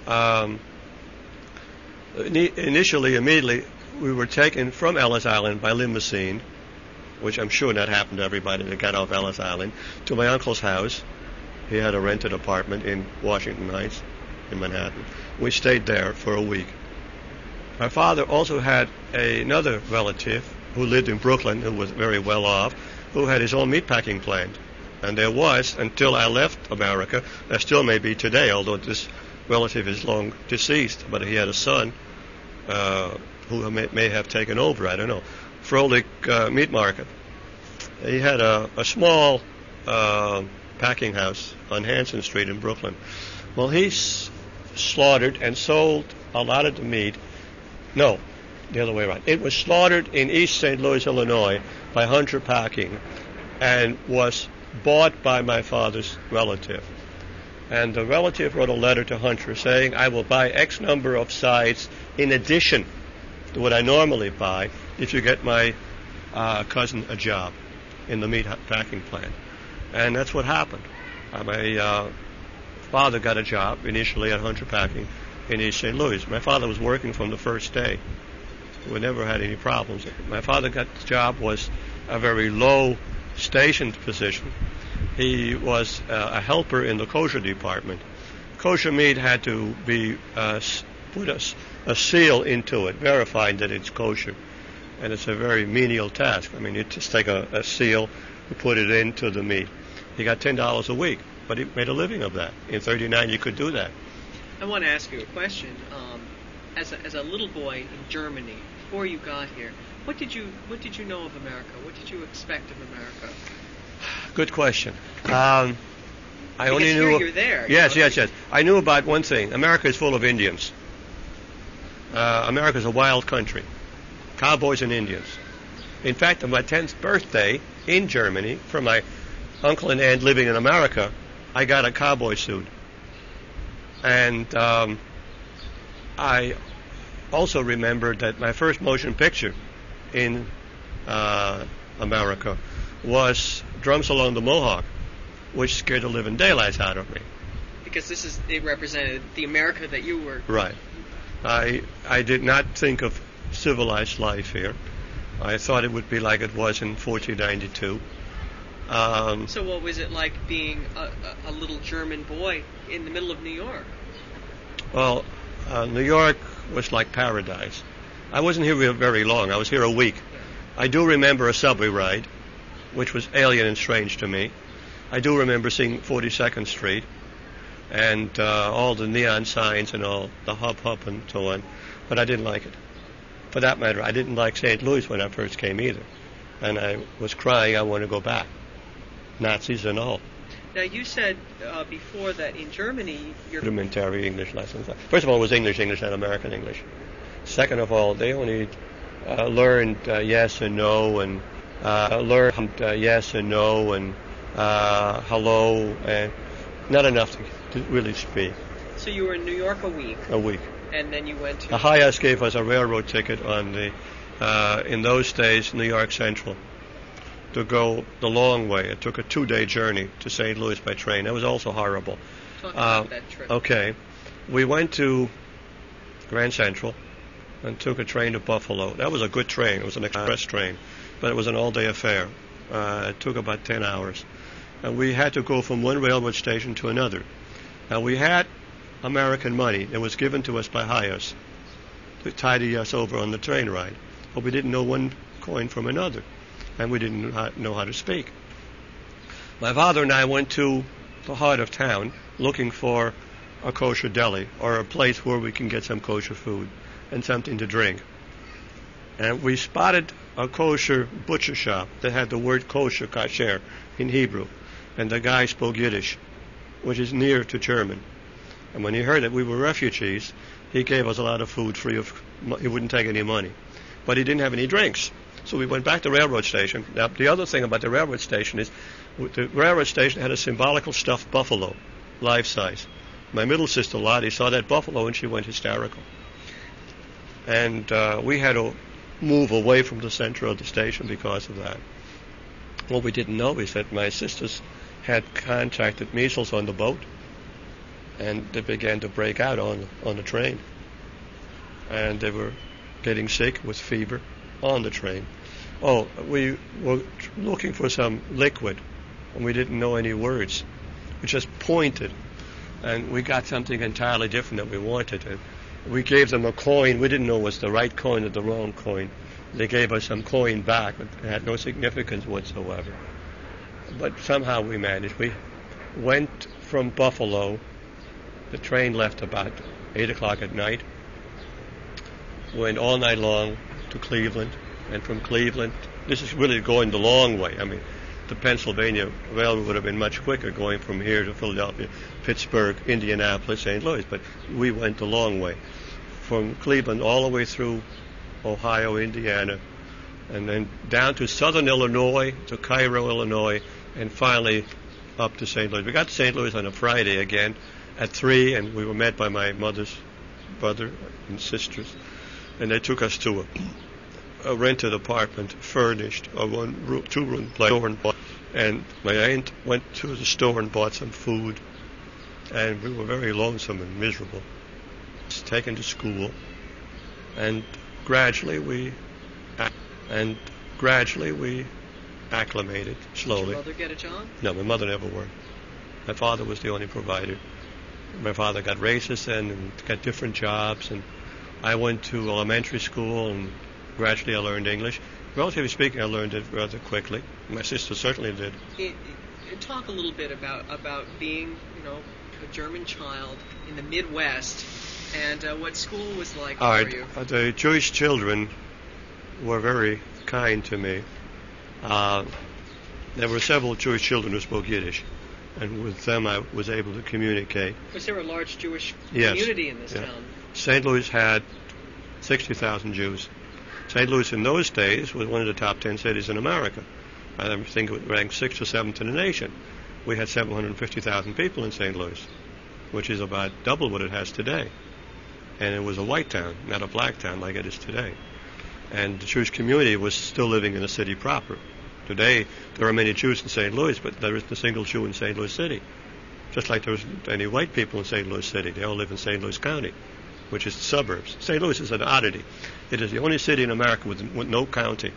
immediately, we were taken from Ellis Island by limousine, which I'm sure that happened to everybody that got off Ellis Island, to my uncle's house. He had a rented apartment in Washington Heights in Manhattan. We stayed there for a week. My father also had another relative who lived in Brooklyn, who was very well off, who had his own meatpacking plant. And there was, until I left America, there still may be today, although this relative is long deceased, but he had a son who may have taken over, I don't know, Froelich Meat Market. He had a small packing house on Hanson Street in Brooklyn. Well, he slaughtered and sold a lot of the meat. No, the other way around. It was slaughtered in East St. Louis, Illinois, by Hunter Packing, and was bought by my father's relative. And the relative wrote a letter to Hunter saying, I will buy X number of sides in addition to what I normally buy if you get my cousin a job in the meat packing plant. And that's what happened. My father got a job initially at Hunter Packing in East St. Louis. My father was working from the first day. We never had any problems. My father got the job was a very low stationed position. He was a helper in the kosher department. Kosher meat had to be put a seal into it, verifying that it's kosher. And it's a very menial task. I mean, you just take a seal and put it into the meat. He got $10 a week, but he made a living of that. In '39, you could do that. I want to ask you a question. As a little boy in Germany, before you got here, what did you know of America? What did you expect of America? Good question. I only knew. You're there. Yes. I knew about one thing. America is full of Indians. America is a wild country. Cowboys and Indians. In fact, on my 10th birthday in Germany, from my uncle and aunt living in America, I got a cowboy suit. And I also remembered that my first motion picture in America was Drums Along the Mohawk, which scared the living daylights out of me. Because it represented the America that you were... Right. I did not think of civilized life here. I thought it would be like it was in 1492. So what was it like being a little German boy in the middle of New York? Well, New York was like paradise. I wasn't here very long. I was here a week. I do remember a subway ride, which was alien and strange to me. I do remember seeing 42nd Street and all the neon signs and all the hub and so on, but I didn't like it. For that matter, I didn't like St. Louis when I first came either, and I was crying, I want to go back. Nazis and all. Now, you said before that in Germany... Rudimentary English lessons. First of all, it was English, not American English. Second of all, they only learned yes and no, and yes and no, and hello, and not enough to really speak. So you were in New York a week? A week. And then you went to... The Hayas gave us a railroad ticket on the, in those days, New York Central, to go the long way. It took a 2-day journey to St. Louis by train. That was also horrible. Talk about that trip. Okay. We went to Grand Central and took a train to Buffalo. That was a good train. It was an express train, but it was an all-day affair. It took about 10 hours. And we had to go from one railroad station to another. Now, we had American money that was given to us by Hayas to tidy us over on the train ride, but we didn't know one coin from another, and we didn't know how to speak. My father and I went to the heart of town looking for a kosher deli or a place where we can get some kosher food and something to drink. And we spotted a kosher butcher shop that had the word kosher, kasher, in Hebrew, and the guy spoke Yiddish, which is near to German. And when he heard that we were refugees, he gave us a lot of food free of. He wouldn't take any money, but he didn't have any drinks. So we went back to the railroad station. Now, the other thing about the railroad station is the railroad station had a symbolical stuffed buffalo, life size. My middle sister Lottie saw that buffalo and she went hysterical. And we had to move away from the center of the station because of that. What we didn't know is that my sisters had contracted measles on the boat, and they began to break out on the train. And they were getting sick with fever on the train. Oh, we were looking for some liquid, and we didn't know any words. We just pointed, and we got something entirely different that we wanted. And we gave them a coin. We didn't know it was the right coin or the wrong coin. They gave us some coin back, but it had no significance whatsoever. But somehow we managed. We went from Buffalo. The train left about 8 o'clock at night. Went all night long to Cleveland, and from Cleveland, this is really going the long way. I mean, the Pennsylvania Railroad would have been much quicker going from here to Philadelphia, Pittsburgh, Indianapolis, St. Louis, but we went the long way. From Cleveland all the way through Ohio, Indiana, and then down to southern Illinois, to Cairo, Illinois, and finally up to St. Louis. We got to St. Louis on a Friday again at 3, and we were met by my mother's brother and sisters, and they took us to a rented apartment, furnished, a two-room place, and my aunt went to the store and bought some food, and we were very lonesome and miserable. Taken to school, and gradually we acclimated slowly. Did your mother get a job? No, my mother never worked. My father was the only provider. My father got races and got different jobs, and I went to elementary school, and gradually I learned English. Relatively speaking, I learned it rather quickly. My sister certainly did. Talk a little bit about being, a German child in the Midwest, and what school was like for you. The Jewish children were very kind to me. There were several Jewish children who spoke Yiddish, and with them I was able to communicate. Was there a large Jewish community in this town? St. Louis had 60,000 Jews. St. Louis in those days was one of the top 10 cities in America. I think it ranked 6th or 7th in the nation. We had 750,000 people in St. Louis, which is about double what it has today. And it was a white town, not a black town like it is today. And the Jewish community was still living in the city proper. Today, there are many Jews in St. Louis, but there isn't a single Jew in St. Louis City. Just like there isn't any white people in St. Louis City. They all live in St. Louis County, which is the suburbs. St. Louis is an oddity. It is the only city in America with no county.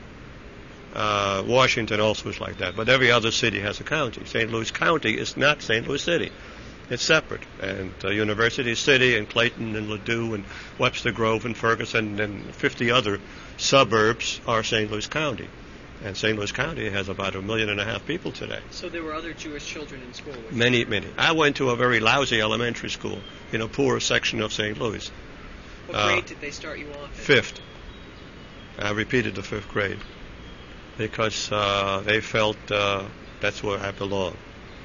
Washington also is like that, but every other city has a county. St. Louis County is not St. Louis City. It's separate. And University City and Clayton and Ladue and Webster Grove and Ferguson and 50 other suburbs are St. Louis County. And St. Louis County has about 1.5 million people today. So there were other Jewish children in school? Many. I went to a very lousy elementary school in a poor section of St. Louis. What grade did they start you off in? 5th. I repeated the 5th grade because they felt that's where I belong.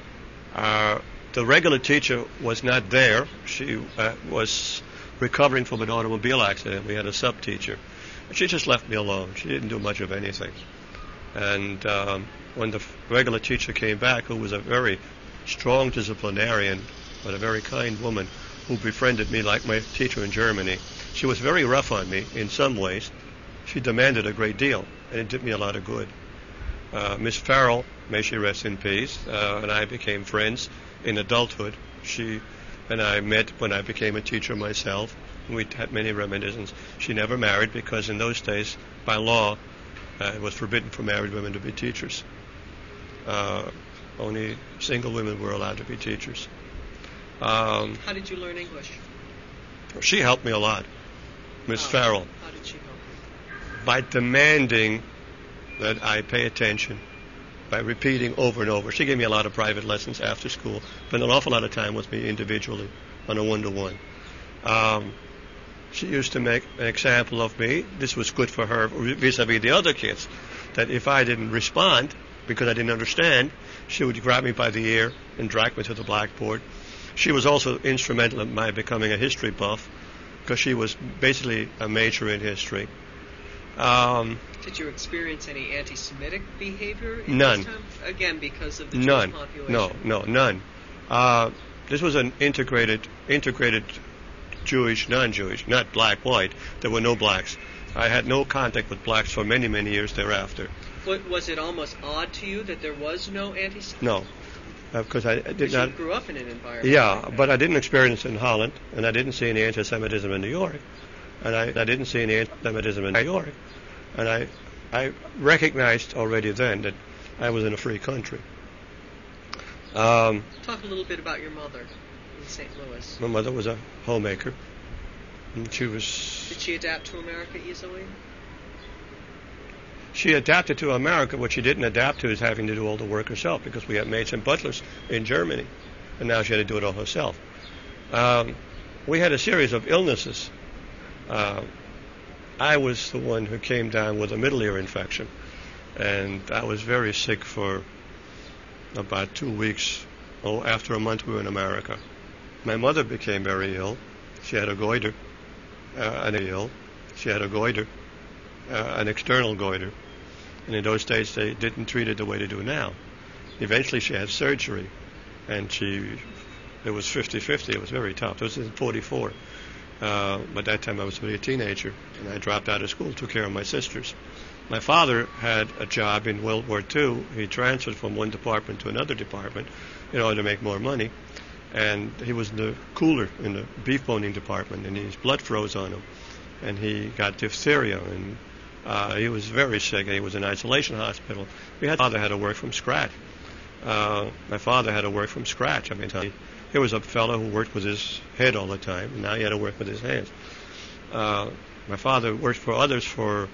The regular teacher was not there. She was recovering from an automobile accident. We had a sub-teacher. She just left me alone. She didn't do much of anything. And when the regular teacher came back, who was a very strong disciplinarian, but a very kind woman, who befriended me like my teacher in Germany, she was very rough on me in some ways. She demanded a great deal, and it did me a lot of good. Miss Farrell, may she rest in peace, and I became friends in adulthood. She and I met when I became a teacher myself. We had many reminiscences. She never married because in those days, by law, it was forbidden for married women to be teachers. Only single women were allowed to be teachers. How did you learn English? She helped me a lot, Miss Farrell. How did she help you? By demanding that I pay attention, by repeating over and over. She gave me a lot of private lessons after school, spent an awful lot of time with me individually on a one-to-one. She used to make an example of me. This was good for her vis-a-vis the other kids, that if I didn't respond because I didn't understand, she would grab me by the ear and drag me to the blackboard. She was also instrumental in my becoming a history buff because she was basically a major in history. Did you experience any anti-Semitic behavior in None. this time? Again, because of the Jewish population? No, none. This was an integrated Jewish, non-Jewish, not black, white. There were no blacks. I had no contact with blacks for many, many years thereafter. Was it almost odd to you that there was no anti-Semitism? No, because I did not. You grew up in an environment. Yeah, like that. but I didn't experience it in Holland, and I didn't see any anti-Semitism in New York, and I didn't see any anti-Semitism in New York, and I recognized already then that I was in a free country. Talk a little bit about your mother in St. Louis. My mother was a homemaker. And Did she adapt to America easily? She adapted to America. What she didn't adapt to is having to do all the work herself, because we had maids and butlers in Germany, and now she had to do it all herself. We had a series of illnesses. I was the one who came down with a middle ear infection, and I was very sick for about 2 weeks. After a month we were in America. My mother became very ill. She had a goiter, an external goiter. And in those days they didn't treat it the way they do now. Eventually she had surgery, and it was 50-50. It was very tough. This was in 44. But that time I was really a teenager, and I dropped out of school, took care of my sisters. My father had a job in World War II. He transferred from one department to another department in order to make more money. And he was in the cooler in the beef boning department, and his blood froze on him. And he got diphtheria, and he was very sick. He was in isolation hospital. My father had to work from scratch. I mean, he was a fellow who worked with his head all the time, and now he had to work with his hands. My father worked for others for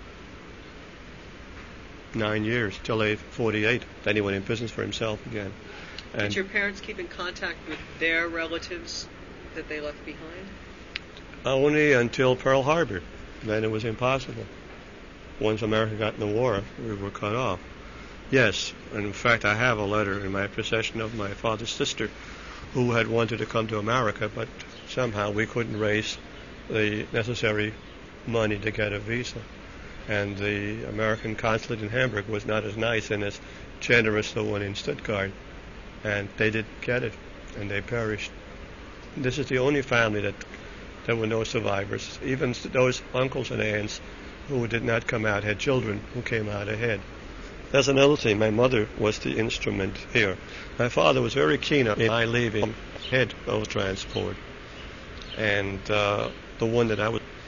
9 years, till age 48. Then he went in business for himself again. And did your parents keep in contact with their relatives that they left behind? Only until Pearl Harbor. Then it was impossible. Once America got in the war, we were cut off. Yes, and in fact I have a letter in my possession of my father's sister, who had wanted to come to America, but somehow we couldn't raise the necessary money to get a visa. And the American consulate in Hamburg was not as nice and as generous as the one in Stuttgart. And they didn't get it, and they perished. This is the only family that there were no survivors. Even those uncles and aunts who did not come out had children who came out ahead. There's another thing. My mother was the instrument here. My father was very keen on my leaving head of transport, and the one that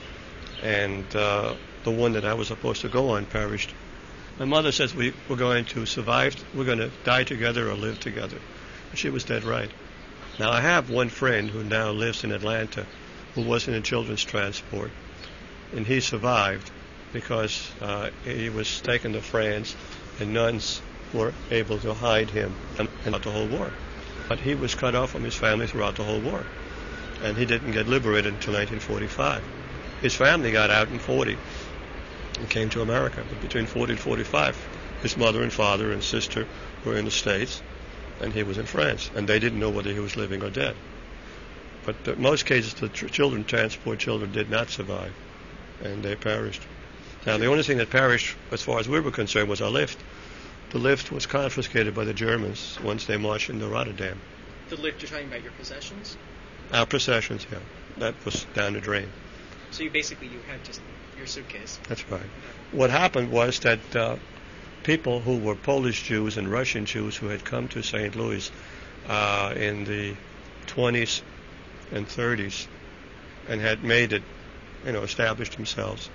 I was supposed to go on perished. My mother says we're going to survive, we're going to die together or live together. And she was dead right. Now I have one friend who now lives in Atlanta who was in a children's transport, and he survived because he was taken to France, and nuns were able to hide him throughout the whole war. But he was cut off from his family throughout the whole war, and he didn't get liberated until 1945. His family got out in 40 and came to America. But between 40 and 45, his mother and father and sister were in the States, and he was in France, and they didn't know whether he was living or dead. But in most cases, the transport children did not survive, and they perished. Now, the only thing that perished, as far as we were concerned, was our lift. The lift was confiscated by the Germans once they marched into Rotterdam. The lift, you're talking about your possessions? Our possessions, yeah. That was down the drain. So you had just your suitcase. That's right. What happened was that people who were Polish Jews and Russian Jews who had come to St. Louis in the 20s and 30s and had made it, established themselves.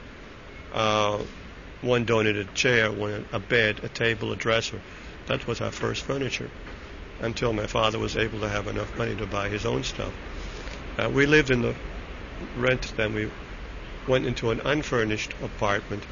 One donated a chair, one a bed, a table, a dresser. That was our first furniture, until my father was able to have enough money to buy his own stuff. We lived in the rent, then we went into an unfurnished apartment,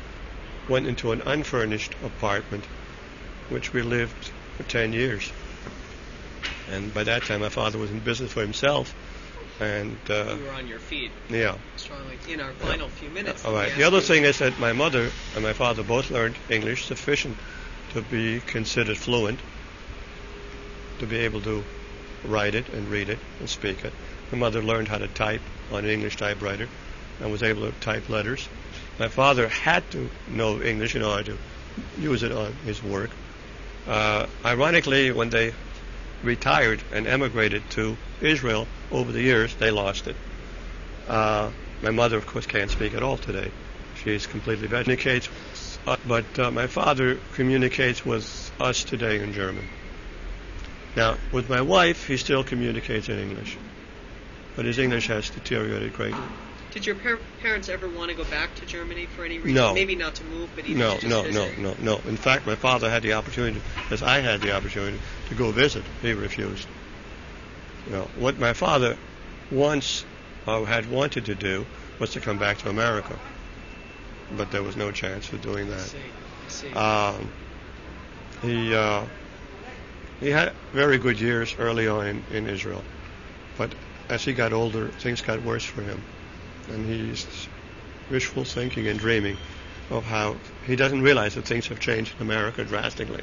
which we lived for 10 years. And by that time, my father was in business for himself. And you were on your feet. Yeah. Strongly. In our final few minutes. All right. The other thing is that my mother and my father both learned English sufficient to be considered fluent, to be able to write it and read it and speak it. My mother learned how to type on an English typewriter and was able to type letters. My father had to know English in order to use it on his work. Ironically, when they retired and emigrated to Israel over the years, they lost it. My mother, of course, can't speak at all today. She's completely communicates, but my father communicates with us today in German. Now, with my wife, he still communicates in English, but his English has deteriorated greatly. Did your parents ever want to go back to Germany for any reason? No. Maybe not to move, but even No, to no, just no, visit? no, no. In fact, my father had the opportunity, as I had the opportunity, to go visit. He refused. What my father once had wanted to do was to come back to America, but there was no chance of doing that. I see. He had very good years early on in Israel, but as he got older, things got worse for him, and he's wishful thinking and dreaming of how he doesn't realize that things have changed in America drastically.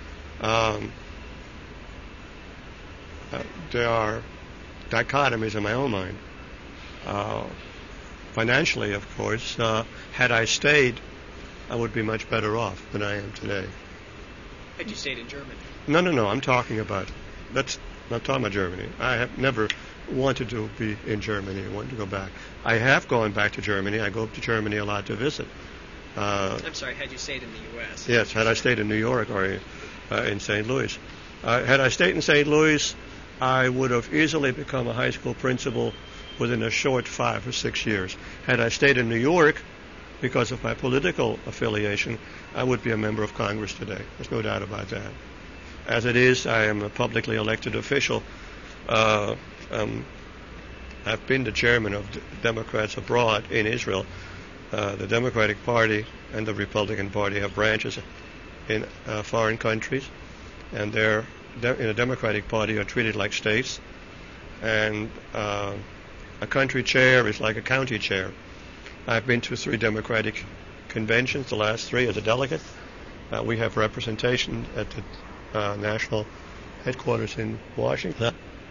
There are dichotomies in my own mind. Financially, of course, had I stayed, I would be much better off than I am today. Had you stayed in Germany? No. I'm talking about Germany. I have never wanted to be in Germany. I wanted to go back. I have gone back to Germany. I go up to Germany a lot to visit. I'm sorry, had you stayed in the U.S.? Yes, had I stayed in New York or in St. Louis. Had I stayed in St. Louis, I would have easily become a high school principal within a short 5 or 6 years. Had I stayed in New York, because of my political affiliation, I would be a member of Congress today. There's no doubt about that. As it is, I am a publicly elected official. I've been the chairman of Democrats abroad in Israel. The Democratic Party and the Republican Party have branches in foreign countries, and they're in the Democratic Party are treated like states, and a country chair is like a county chair. I've been to 3 Democratic conventions, the last 3 as a delegate. We have representation at the national headquarters in Washington.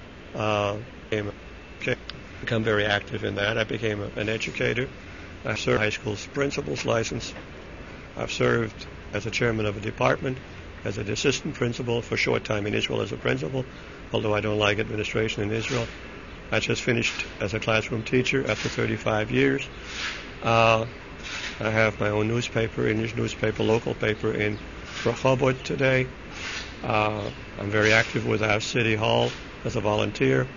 Become very active in that. I became an educator. I served high school's principal's license. I've served as a chairman of a department, as an assistant principal for a short time in Israel as a principal, although I don't like administration in Israel. I just finished as a classroom teacher after 35 years. I have my own newspaper, English newspaper, local paper in Rehovot today. I'm very active with our city hall as a volunteer.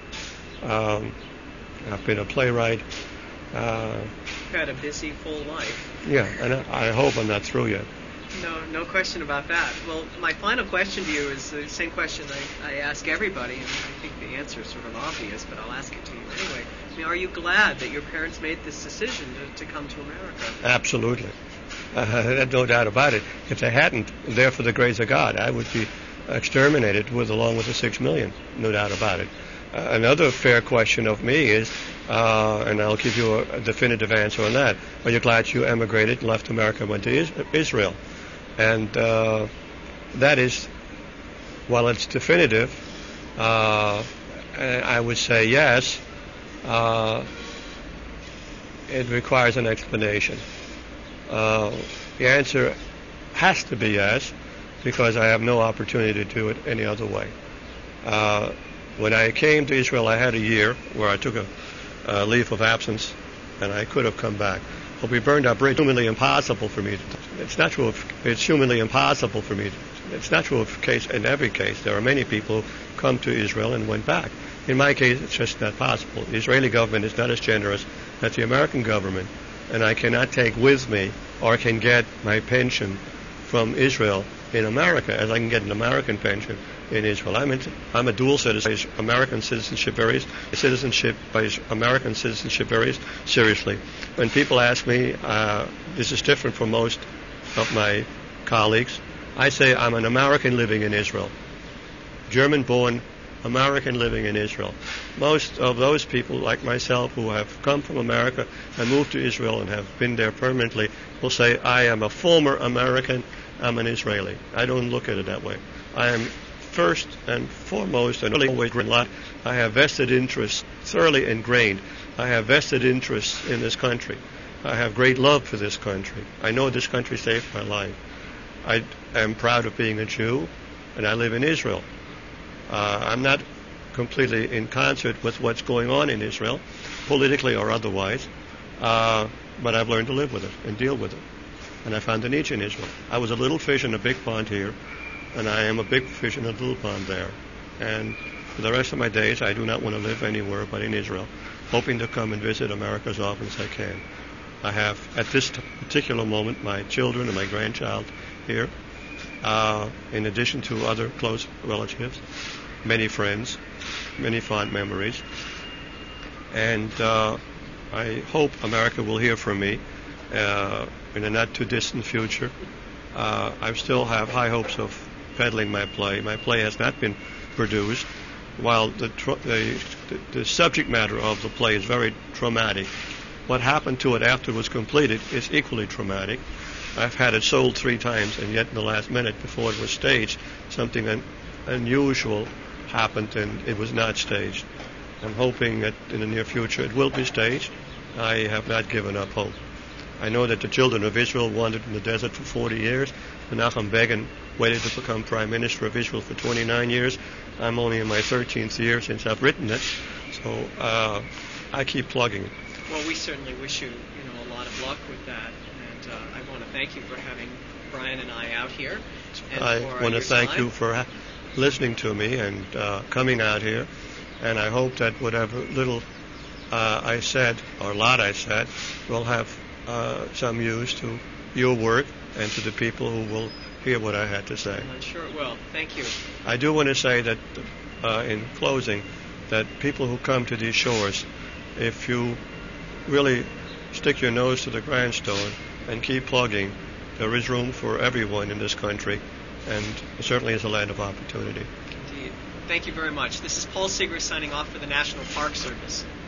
I've been a playwright. You've had a busy, full life. Yeah, and I hope I'm not through yet. No question about that. Well, my final question to you is the same question I ask everybody, and I think the answer is sort of obvious, but I'll ask it to you anyway. I mean, are you glad that your parents made this decision to come to America? Absolutely. There's no doubt about it. If they hadn't, there for the grace of God, I would be exterminated along with the 6 million. No doubt about it. Another fair question of me is, and I'll give you a definitive answer on that, are you glad you emigrated and left America and went to Israel? And that is, while it's definitive, I would say yes. It requires an explanation. The answer has to be yes, because I have no opportunity to do it any other way. When I came to Israel, I had a year where I took a leave of absence, and I could have come back. But we burned our bridge. It's humanly impossible for me. It's not true. It's humanly impossible for me. It's not true in every case. There are many people who come to Israel and went back. In my case, it's just not possible. The Israeli government is not as generous as the American government, and I cannot take with me or can get my pension from Israel in America as I can get an American pension in Israel. I'm a dual citizen, American citizenship very seriously. When people ask me, this is different from most of my colleagues, I say I'm an American living in Israel. German-born American living in Israel. Most of those people, like myself, who have come from America and moved to Israel and have been there permanently, will say, I am a former American, I'm an Israeli. I don't look at it that way. I am first and foremost, and really always in life, I have vested interests, thoroughly ingrained. I have vested interests in this country. I have great love for this country. I know this country saved my life. I am proud of being a Jew, and I live in Israel. I'm not completely in concert with what's going on in Israel, politically or otherwise, but I've learned to live with it and deal with it. And I found a niche in Israel. I was a little fish in a big pond here, and I am a big fish in a little pond there. And for the rest of my days, I do not want to live anywhere but in Israel. hoping to come and visit America as often as I can. I have, at this particular moment, my children and my grandchild here, in addition to other close relatives, many friends, many fond memories. And I hope America will hear from me in a not-too-distant future. I still have high hopes of peddling my play. My play has not been produced. While the subject matter of the play is very traumatic, what happened to it after it was completed is equally traumatic. I've had it sold 3 times, and yet in the last minute before it was staged, something unusual happened and it was not staged. I'm hoping that in the near future it will be staged. I have not given up hope. I know that the children of Israel wandered in the desert for 40 years. Menachem Begin waited to become prime minister of Israel for 29 years. I'm only in my 13th year since I've written it, so I keep plugging it. Well, we certainly wish you, a lot of luck with that, and I want to thank you for having Brian and I out here. And I want to thank you for listening to me and coming out here, and I hope that whatever little I said, or lot I said, will have some use to your work and to the people who will hear what I had to say. I'm sure it will. Thank you. I do want to say that, in closing, that people who come to these shores, if you really stick your nose to the grindstone and keep plugging, there is room for everyone in this country, and it certainly is a land of opportunity. Indeed. Thank you very much. This is Paul Segrist signing off for the National Park Service.